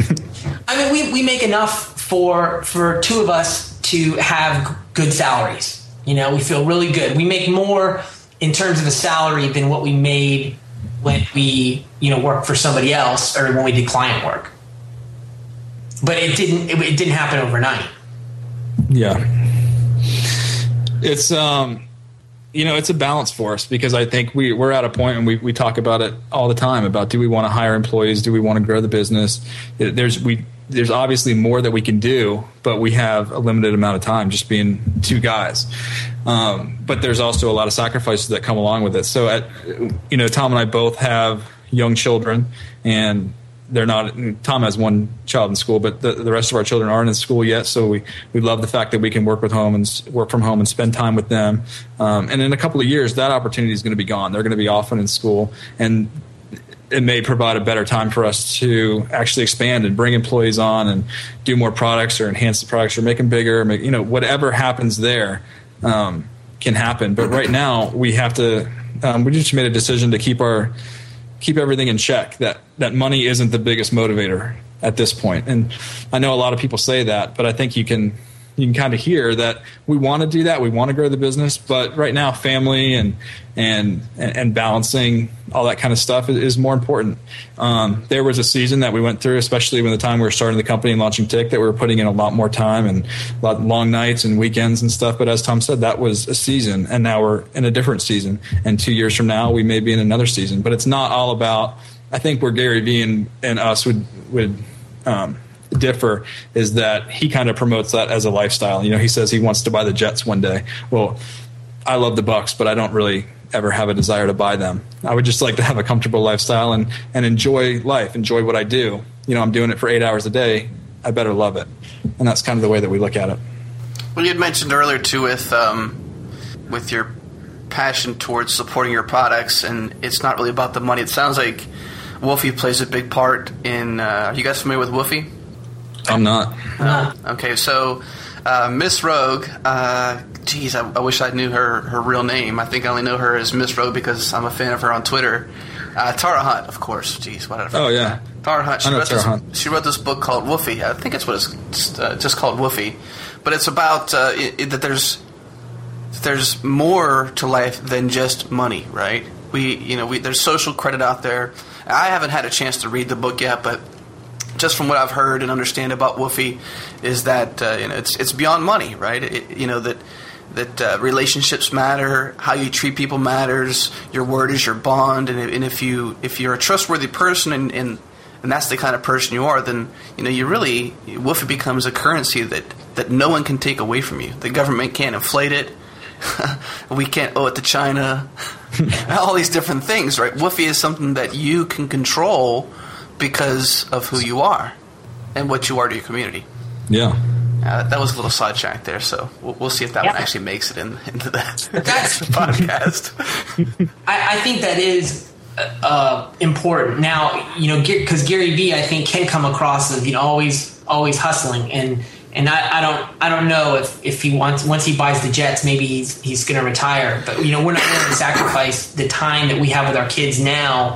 I mean, we, we make enough for for two of us to have good salaries. You know, we feel really good. We make more in terms of a salary than what we made when we you know worked for somebody else or when we did client work. But it didn't it, it didn't happen overnight. Yeah. It's, um, you know, it's a balance for us because I think we, we're at a point and we, we talk about it all the time about do we want to hire employees? Do we want to grow the business? There's, we, there's obviously more that we can do, but we have a limited amount of time just being two guys. Um, but there's also a lot of sacrifices that come along with it. So, at, you know, Tom and I both have young children, and they're not. Tom has one child in school, but the, the rest of our children aren't in school yet. So we, we love the fact that we can work with home and work from home and spend time with them. Um, and in a couple of years, that opportunity is going to be gone. They're going to be off and in school, and it may provide a better time for us to actually expand and bring employees on and do more products or enhance the products or make them bigger. Make, you know, whatever happens there um, can happen. But right now, we have to. Um, we just made a decision to keep our. keep everything in check, that, that money isn't the biggest motivator at this point. And I know a lot of people say that, but I think you can you can kind of hear that we want to do that. We want to grow the business, but right now family and and and balancing all that kind of stuff is, is more important. Um, there was a season that we went through, especially when the time we were starting the company and launching Tick, that we were putting in a lot more time and a lot of long nights and weekends and stuff. But as Tom said, that was a season, and now we're in a different season. And two years from now, we may be in another season. But it's not all about. I think where Gary Vee and, and us would would. Um, differ is that he kind of promotes that as a lifestyle. You know, he says he wants to buy the Jets one day. Well, I love the Bucks, but I don't really ever have a desire to buy them. I would just like to have a comfortable lifestyle and, and enjoy life, enjoy what I do. You know, I'm doing it for eight hours a day. I better love it. And that's kind of the way that we look at it. Well, you had mentioned earlier, too, with um, with your passion towards supporting your products, and it's not really about the money. It sounds like Wolfie plays a big part in. Uh, are you guys familiar with Wolfie? I'm not. No. Okay, so uh, Miss Rogue. Uh, geez, I, I wish I knew her her real name. I think I only know her as Miss Rogue because I'm a fan of her on Twitter. Uh, Tara Hunt, of course. Jeez, what did I forget? Oh, yeah. Tara Hunt. She, I know wrote Tara this, Hunt. she wrote this book called Woofy. I think it's what it's just, uh, just called Woofy. But it's about uh, it, it, that there's there's more to life than just money, right? We, you know, we there's social credit out there. I haven't had a chance to read the book yet, but just from what I've heard and understand about Woofy is that uh, you know it's it's beyond money, right? It, you know that that uh, relationships matter, how you treat people matters, your word is your bond, and, and if you if you're a trustworthy person and, and and that's the kind of person you are, then you know you really Woofy becomes a currency that, that no one can take away from you. The government can't inflate it. We can't owe it to China. All these different things, right? Woofy is something that you can control because of who you are and what you are to your community. Yeah. Uh, that was a little sidetrack there, so we'll, we'll see if that yeah. one actually makes it in, into the That's, podcast. I, I think that is uh, important. Now, you know, because Gary Vee, I think, can come across as, you know, always always hustling, and and I, I don't I don't know if, if he wants once he buys the jets, maybe he's he's going to retire. But you know, we're not willing to sacrifice the time that we have with our kids now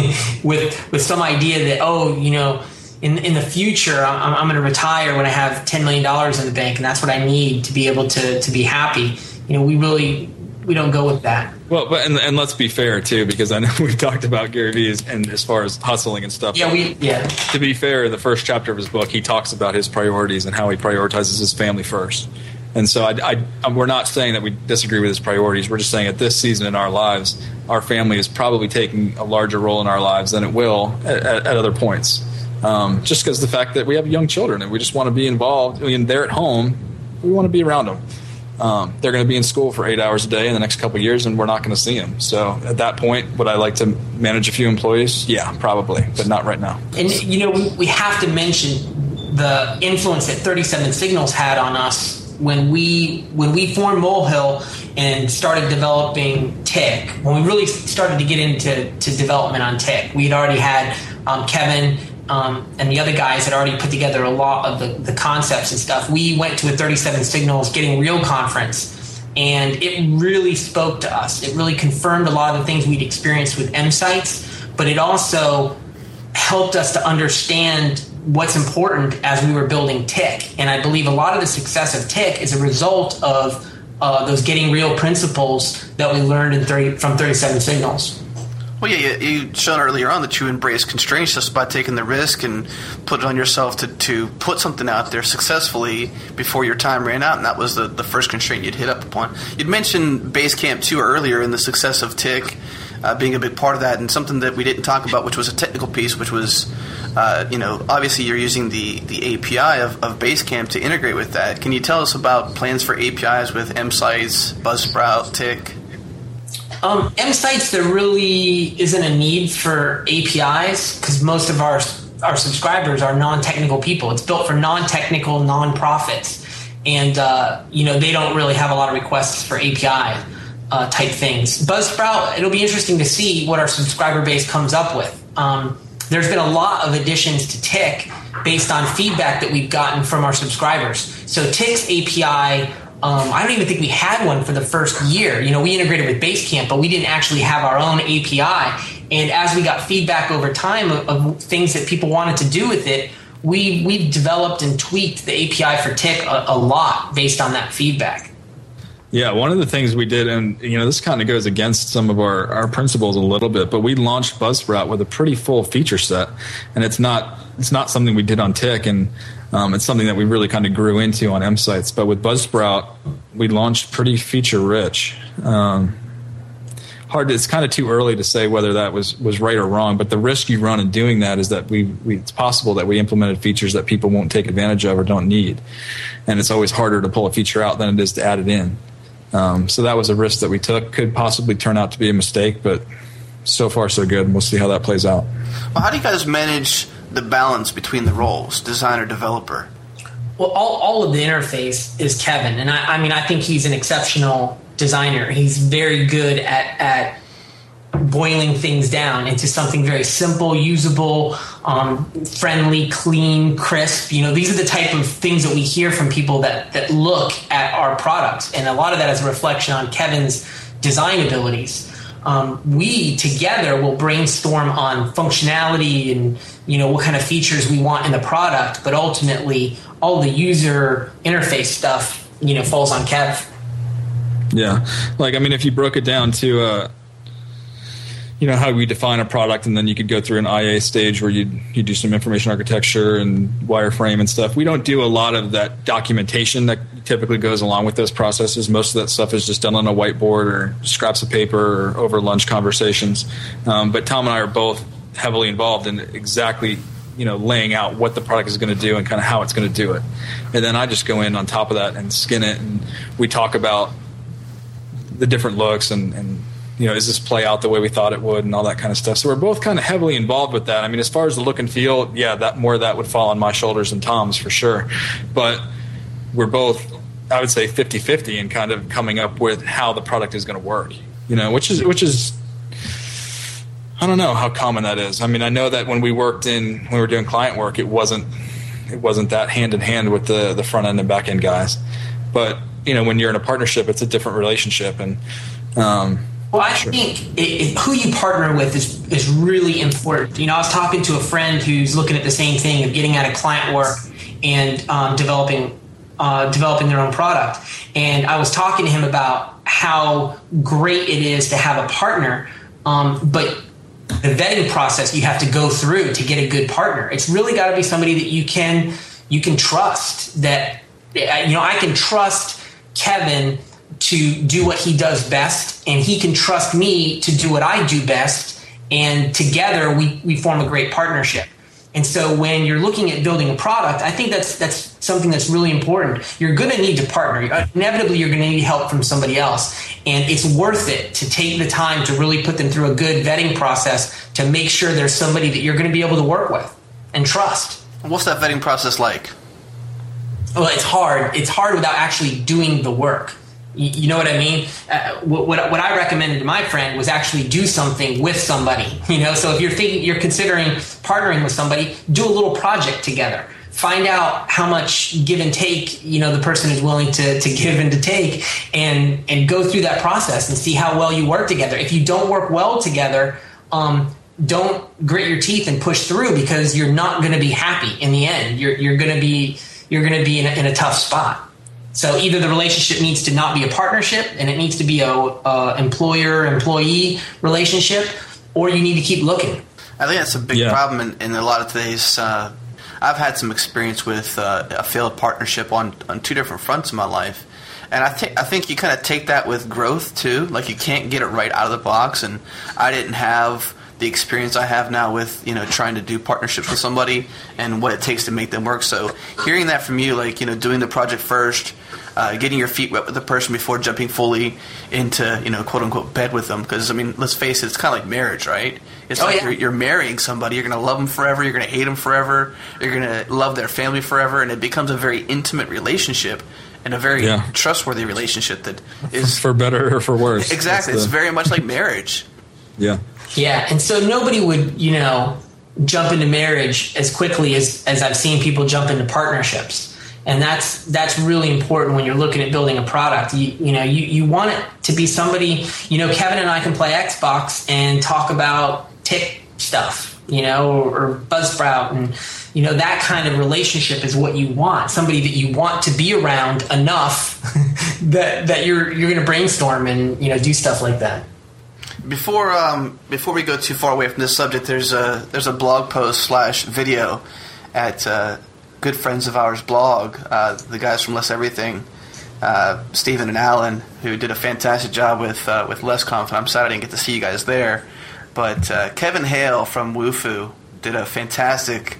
with with some idea that oh, you know. In in the future, I'm, I'm going to retire when I have ten million dollars in the bank, and that's what I need to be able to, to be happy. You know, we really we don't go with that. Well, but and, and let's be fair too, because I know we talked about Gary Vee as, and as far as hustling and stuff. Yeah, we yeah. To be fair, in the first chapter of his book, he talks about his priorities and how he prioritizes his family first. And so I, I, we're not saying that we disagree with his priorities. We're just saying at this season in our lives, our family is probably taking a larger role in our lives than it will at, at, at other points. Um, just because the fact that we have young children and we just want to be involved. I mean, they're at home. We want to be around them. Um, they're going to be in school for eight hours a day in the next couple of years, and we're not going to see them. So at that point, would I like to manage a few employees? Yeah, probably, but not right now. And, you know, we, we have to mention the influence that thirty-seven Signals had on us when we when we formed Molehill and started developing Tick. When we really started to get into to development on Tick, we had already had um, Kevin Um, and the other guys had already put together a lot of the, the concepts and stuff. We went to a thirty-seven Signals Getting Real conference, and it really spoke to us. It really confirmed a lot of the things we'd experienced with M-Sites, but it also helped us to understand what's important as we were building Tick. And I believe a lot of the success of Tick is a result of uh, those Getting Real principles that we learned in thirty, from thirty-seven Signals. Well, yeah, you, you shown earlier on that you embrace constraints just by taking the risk and put it on yourself to, to put something out there successfully before your time ran out, and that was the, the first constraint you'd hit up upon. You'd mentioned Basecamp two earlier in the success of Tick uh, being a big part of that, and something that we didn't talk about, which was a technical piece, which was, uh, you know, obviously you're using the, the A P I of, of Basecamp to integrate with that. Can you tell us about plans for A P Is with M-Sites, Buzzsprout, Tick? Um, M-Sites, there really isn't a need for A P Is because most of our our subscribers are non-technical people. It's built for non-technical non-profits, and uh, you know they don't really have a lot of requests for A P I uh, type things. Buzzsprout, it'll be interesting to see what our subscriber base comes up with. Um, there's been a lot of additions to Tick based on feedback that we've gotten from our subscribers. So Tick's A P I. Um, I don't even think we had one for the first year. You know, we integrated with Basecamp, but we didn't actually have our own A P I. And as we got feedback over time of, of things that people wanted to do with it, we we've developed and tweaked the A P I for Tick a, a lot based on that feedback. Yeah, one of the things we did, and you know, this kind of goes against some of our, our principles a little bit, but we launched Buzzsprout with a pretty full feature set, and it's not it's not something we did on Tick, and um, it's something that we really kind of grew into on M-Sites. But with Buzzsprout, we launched pretty feature rich. Um, hard, to, it's kind of too early to say whether that was, was right or wrong. But the risk you run in doing that is that we, we it's possible that we implemented features that people won't take advantage of or don't need, and it's always harder to pull a feature out than it is to add it in. Um, so that was a risk that we took. Could possibly turn out to be a mistake, but so far so good. And we'll see how that plays out. Well, how do you guys manage the balance between the roles, designer, developer? Well, all, all of the interface is Kevin. And I, I mean, I think he's an exceptional designer. He's very good at, at boiling things down into something very simple, usable, um, friendly, clean, crisp. You know, these are the type of things that we hear from people that, that look at our products. And a lot of that is a reflection on Kevin's design abilities. Um, we together will brainstorm on functionality and, you know, what kind of features we want in the product. But ultimately, all the user interface stuff, you know, falls on Kev. Yeah. Like, I mean, if you broke it down to, uh, you know, how we define a product, and then you could go through an I A stage where you you do some information architecture and wireframe and stuff. We don't do a lot of that documentation that typically goes along with those processes. Most of that stuff is just done on a whiteboard or scraps of paper or over lunch conversations. Um, but Tom and I are both heavily involved in exactly, you know, laying out what the product is going to do and kind of how it's going to do it. And then I just go in on top of that and skin it, and we talk about the different looks and, and you know, does this play out the way we thought it would and all that kind of stuff. So we're both kind of heavily involved with that. I mean, as far as the look and feel, yeah, that more of that would fall on my shoulders than Tom's for sure. But we're both, I would say, fifty-fifty in kind of coming up with how the product is going to work, you know, which is, which is, I don't know how common that is. I mean, I know that when we worked in, when we were doing client work, it wasn't, it wasn't that hand in hand with the, the front end and back end guys. But, you know, when you're in a partnership, it's a different relationship. And, um, Well, I sure. think it, it, who you partner with is, is really important. You know, I was talking to a friend who's looking at the same thing of getting out of client work and um, developing uh, developing their own product. And I was talking to him about how great it is to have a partner, um, but the vetting process you have to go through to get a good partner. It's really got to be somebody that you can you can trust. That you know, I can trust Kevin to do what he does best, and he can trust me to do what I do best, and together we, we form a great partnership. And so when you're looking at building a product, I think that's that's something that's really important. You're going to need to partner. Inevitably, you're going to need help from somebody else, and it's worth it to take the time to really put them through a good vetting process to make sure there's somebody that you're going to be able to work with and trust. What's that vetting process like? Well, it's hard. It's hard without actually doing the work. You know what I mean? Uh, what, what what I recommended to my friend was actually do something with somebody. You know, so if you're thinking, you're considering partnering with somebody, do a little project together. Find out how much give and take, you know, the person is willing to, to give and to take, and and go through that process and see how well you work together. If you don't work well together, um, don't grit your teeth and push through, because you're not going to be happy in the end. You're you're going to be you're going to be in a, in a tough spot. So either the relationship needs to not be a partnership and it needs to be a, a employer-employee relationship, or you need to keep looking. I think that's a big yeah. problem in, in a lot of today's. Uh, I've had some experience with uh, a failed partnership on, on two different fronts in my life, and I think I think you kind of take that with growth too. Like, you can't get it right out of the box, and I didn't have the experience I have now with, you know, trying to do partnerships with somebody and what it takes to make them work. So hearing that from you, like, you know, doing the project first, uh, getting your feet wet with the person before jumping fully into, you know, quote unquote bed with them. Because, I mean, let's face it, it's kind of like marriage, right? It's oh, like yeah. you're, you're marrying somebody. You're going to love them forever. You're going to hate them forever. You're going to love their family forever. And it becomes a very intimate relationship and a very yeah. trustworthy relationship that is... For better or for worse. Exactly. It's the... very much like marriage. Yeah. Yeah, and so nobody would, you know, jump into marriage as quickly as, as I've seen people jump into partnerships. And that's that's really important when you're looking at building a product. You, you know, you, you want it to be somebody, you know, Kevin and I can play Xbox and talk about tick stuff, you know, or, or Buzzsprout. And, you know, that kind of relationship is what you want. Somebody that you want to be around enough that, that you're you're going to brainstorm and, you know, do stuff like that. Before um, before we go too far away from this subject, there's a there's a blog post slash video at uh, good friends of ours blog. Uh, the guys from Less Everything, uh, Stephen and Alan, who did a fantastic job with uh, with LessConf. I'm sad I didn't get to see you guys there, but uh, Kevin Hale from Wufoo did a fantastic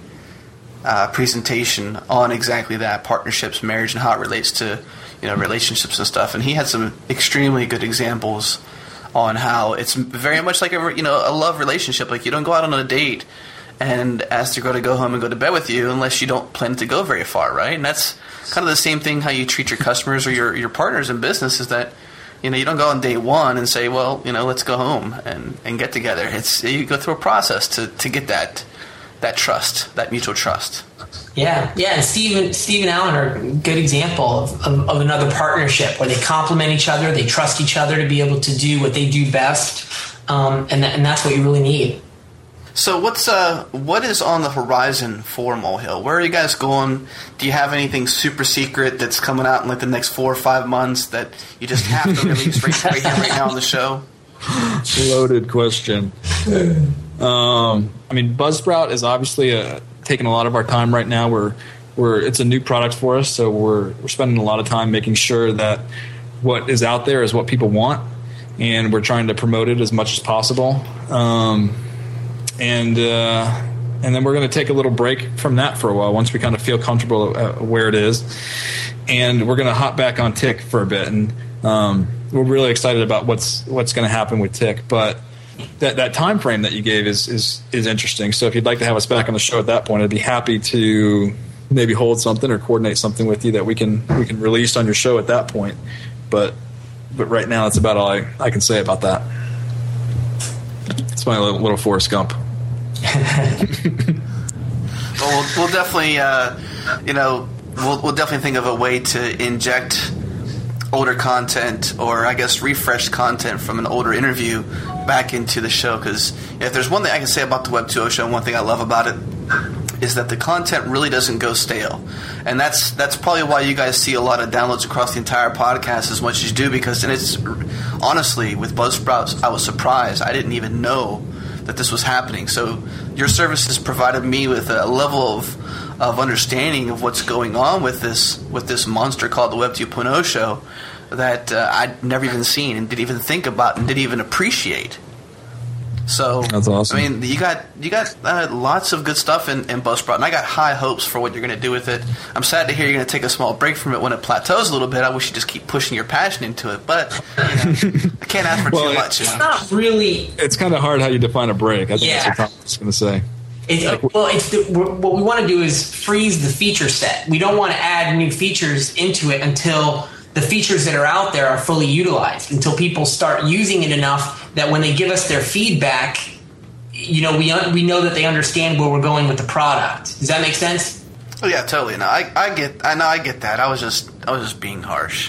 uh, presentation on exactly that: partnerships, marriage, and how it relates to, you know, relationships and stuff. And he had some extremely good examples on how it's very much like a, you know, a love relationship. Like, you don't go out on a date and ask the girl to go home and go to bed with you unless you don't plan to go very far, right? And that's kind of the same thing how you treat your customers or your, your partners in business, is that You know, you don't go on day one and say, well, you know, let's go home and, and get together. It's you go through a process to, to get that that trust, that mutual trust. Yeah, yeah, and Steve and, Steve and Alan are a good example of, of, of another partnership where they complement each other, they trust each other to be able to do what they do best, um, and, th- and that's what you really need. So what's uh what is on the horizon for Molehill? Where are you guys going? Do you have anything super secret that's coming out in like the next four or five months that you just have to release right, right here, right now on the show? Loaded question. Um, I mean, Buzzsprout is obviously a, taking a lot of our time right now. We're we're it's a new product for us, so we're we're spending a lot of time making sure that what is out there is what people want, and we're trying to promote it as much as possible. Um, And uh, and then we're going to take a little break from that for a while once we kind of feel comfortable uh, where it is. And we're going to hop back on Tick for a bit. And um, we're really excited about what's what's going to happen with Tick. But that, that time frame that you gave is, is, is interesting. So if you'd like to have us back on the show at that point, I'd be happy to maybe hold something or coordinate something with you that we can we can release on your show at that point. But but right now, that's about all I, I can say about that. It's my little, little Forrest Gump. Well, we'll, we'll definitely, uh, you know, we'll, we'll definitely think of a way to inject older content, or I guess refreshed content from an older interview back into the show. Because if there's one thing I can say about the Web two point oh show, and one thing I love about it is that the content really doesn't go stale, and that's that's probably why you guys see a lot of downloads across the entire podcast as much as you do. Because, and it's honestly with Buzzsprout, I was surprised. I didn't even know that this was happening. So your services provided me with a level of of understanding of what's going on with this with this monster called the Web two point oh show that uh, I'd never even seen and didn't even think about and didn't even appreciate. So that's awesome. I mean, you got you got uh, lots of good stuff in, in Buzzsprout, and I got high hopes for what you're going to do with it. I'm sad to hear you're going to take a small break from it when it plateaus a little bit. I wish you just keep pushing your passion into it, but you know, I can't ask for well, too much. It's not really. It's kind of hard how you define a break. I think Yeah. that's what I was going to say. It's, well, it's the, what we want to do is freeze the feature set. We don't want to add new features into it until the features that are out there are fully utilized, until people start using it enough that when they give us their feedback, you know, we we know that they understand where we're going with the product. Does that make sense? Oh yeah, totally. No, I I get I know I get that. I was just I was just being harsh.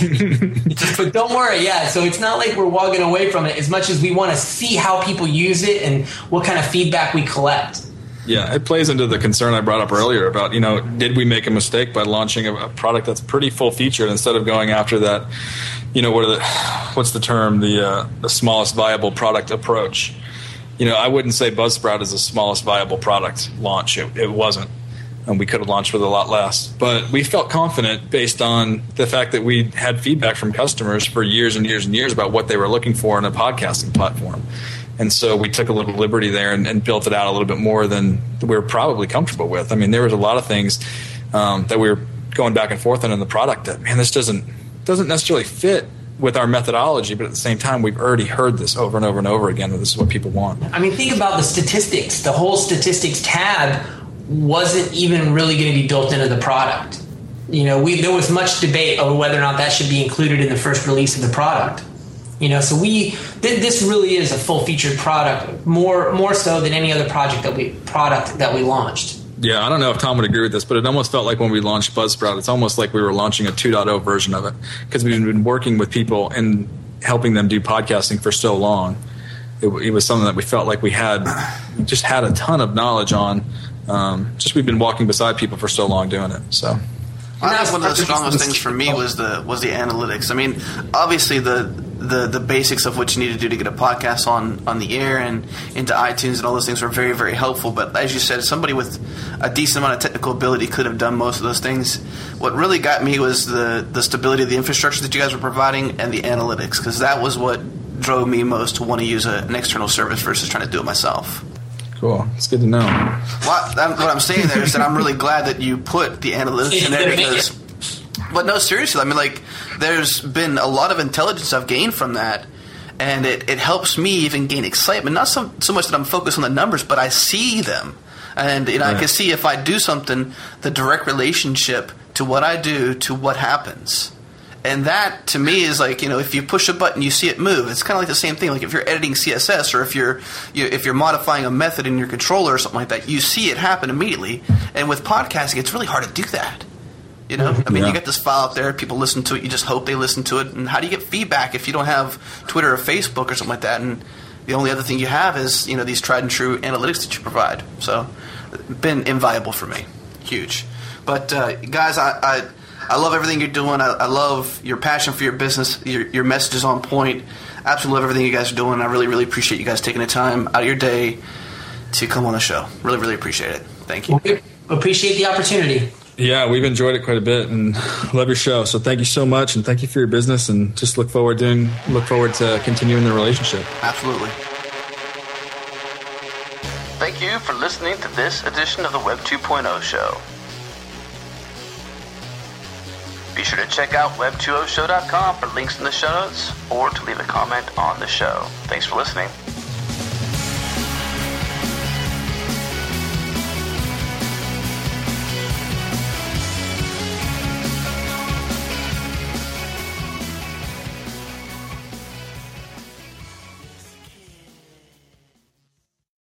But don't worry, yeah. So it's not like we're walking away from it as much as we want to see how people use it and what kind of feedback we collect. Yeah, it plays into the concern I brought up earlier about, you know, did we make a mistake by launching a, a product that's pretty full featured instead of going after that, you know, what are the, what's the term, the uh, the smallest viable product approach. You know, I wouldn't say Buzzsprout is the smallest viable product launch. It, it wasn't. And we could have launched with a lot less. But we felt confident based on the fact that we had feedback from customers for years and years and years about what they were looking for in a podcasting platform. And so we took a little liberty there and, and built it out a little bit more than we were probably comfortable with. I mean, there was a lot of things um, that we were going back and forth on in the product that, man, this doesn't doesn't necessarily fit with our methodology, but at the same time, we've already heard this over and over and over again that this is what people want. I mean, think about the statistics. The whole statistics tab wasn't even really going to be built into the product. You know, we there was much debate over whether or not that should be included in the first release of the product. You know, so we th- this really is a full featured product, more more so than any other project that we product that we launched. Yeah, I don't know if Tom would agree with this, but it almost felt like when we launched Buzzsprout, it's almost like we were launching a two point oh version of it, because we've been working with people and helping them do podcasting for so long. It, it was something that we felt like we had we just had a ton of knowledge on. Um, just we've been walking beside people for so long doing it. So I think one of the strongest things for me was the was the analytics. I mean, obviously the the the basics of what you need to do to get a podcast on, on the air and into iTunes and all those things were very, very helpful. But as you said, somebody with a decent amount of technical ability could have done most of those things. What really got me was the, the stability of the infrastructure that you guys were providing and the analytics, because that was what drove me most to want to use a, an external service versus trying to do it myself. Cool. It's good to know. Well, I'm, what I'm saying there is that I'm really glad that you put the analytics in there because... But no, seriously, I mean, like, there's been a lot of intelligence I've gained from that, and it, it helps me even gain excitement. Not so, so much that I'm focused on the numbers, but I see them. And, you know, right. I can see if I do something, the direct relationship to what I do to what happens. And that, to me, is like, you know, if you push a button, you see it move. It's kind of like the same thing. Like if you're editing C S S or if you're you, if you're modifying a method in your controller or something like that, you see it happen immediately. And with podcasting, it's really hard to do that. You know? I mean, yeah. you get this file up there, people listen to it, you just hope they listen to it. And how do you get feedback if you don't have Twitter or Facebook or something like that? And the only other thing you have is, you know, these tried and true analytics that you provide. So, been invaluable for me. Huge. But, uh, guys, I... I I love everything you're doing. I, I love your passion for your business. Your, your message is on point. Absolutely love everything you guys are doing. I really, really appreciate you guys taking the time out of your day to come on the show. Really, really appreciate it. Thank you. We appreciate the opportunity. Yeah, we've enjoyed it quite a bit and love your show. So thank you so much, and thank you for your business. And just look forward to look forward to continuing the relationship. Absolutely. Thank you for listening to this edition of the Web two point oh Show. Be sure to check out web two oh show dot com for links in the show notes or to leave a comment on the show. Thanks for listening.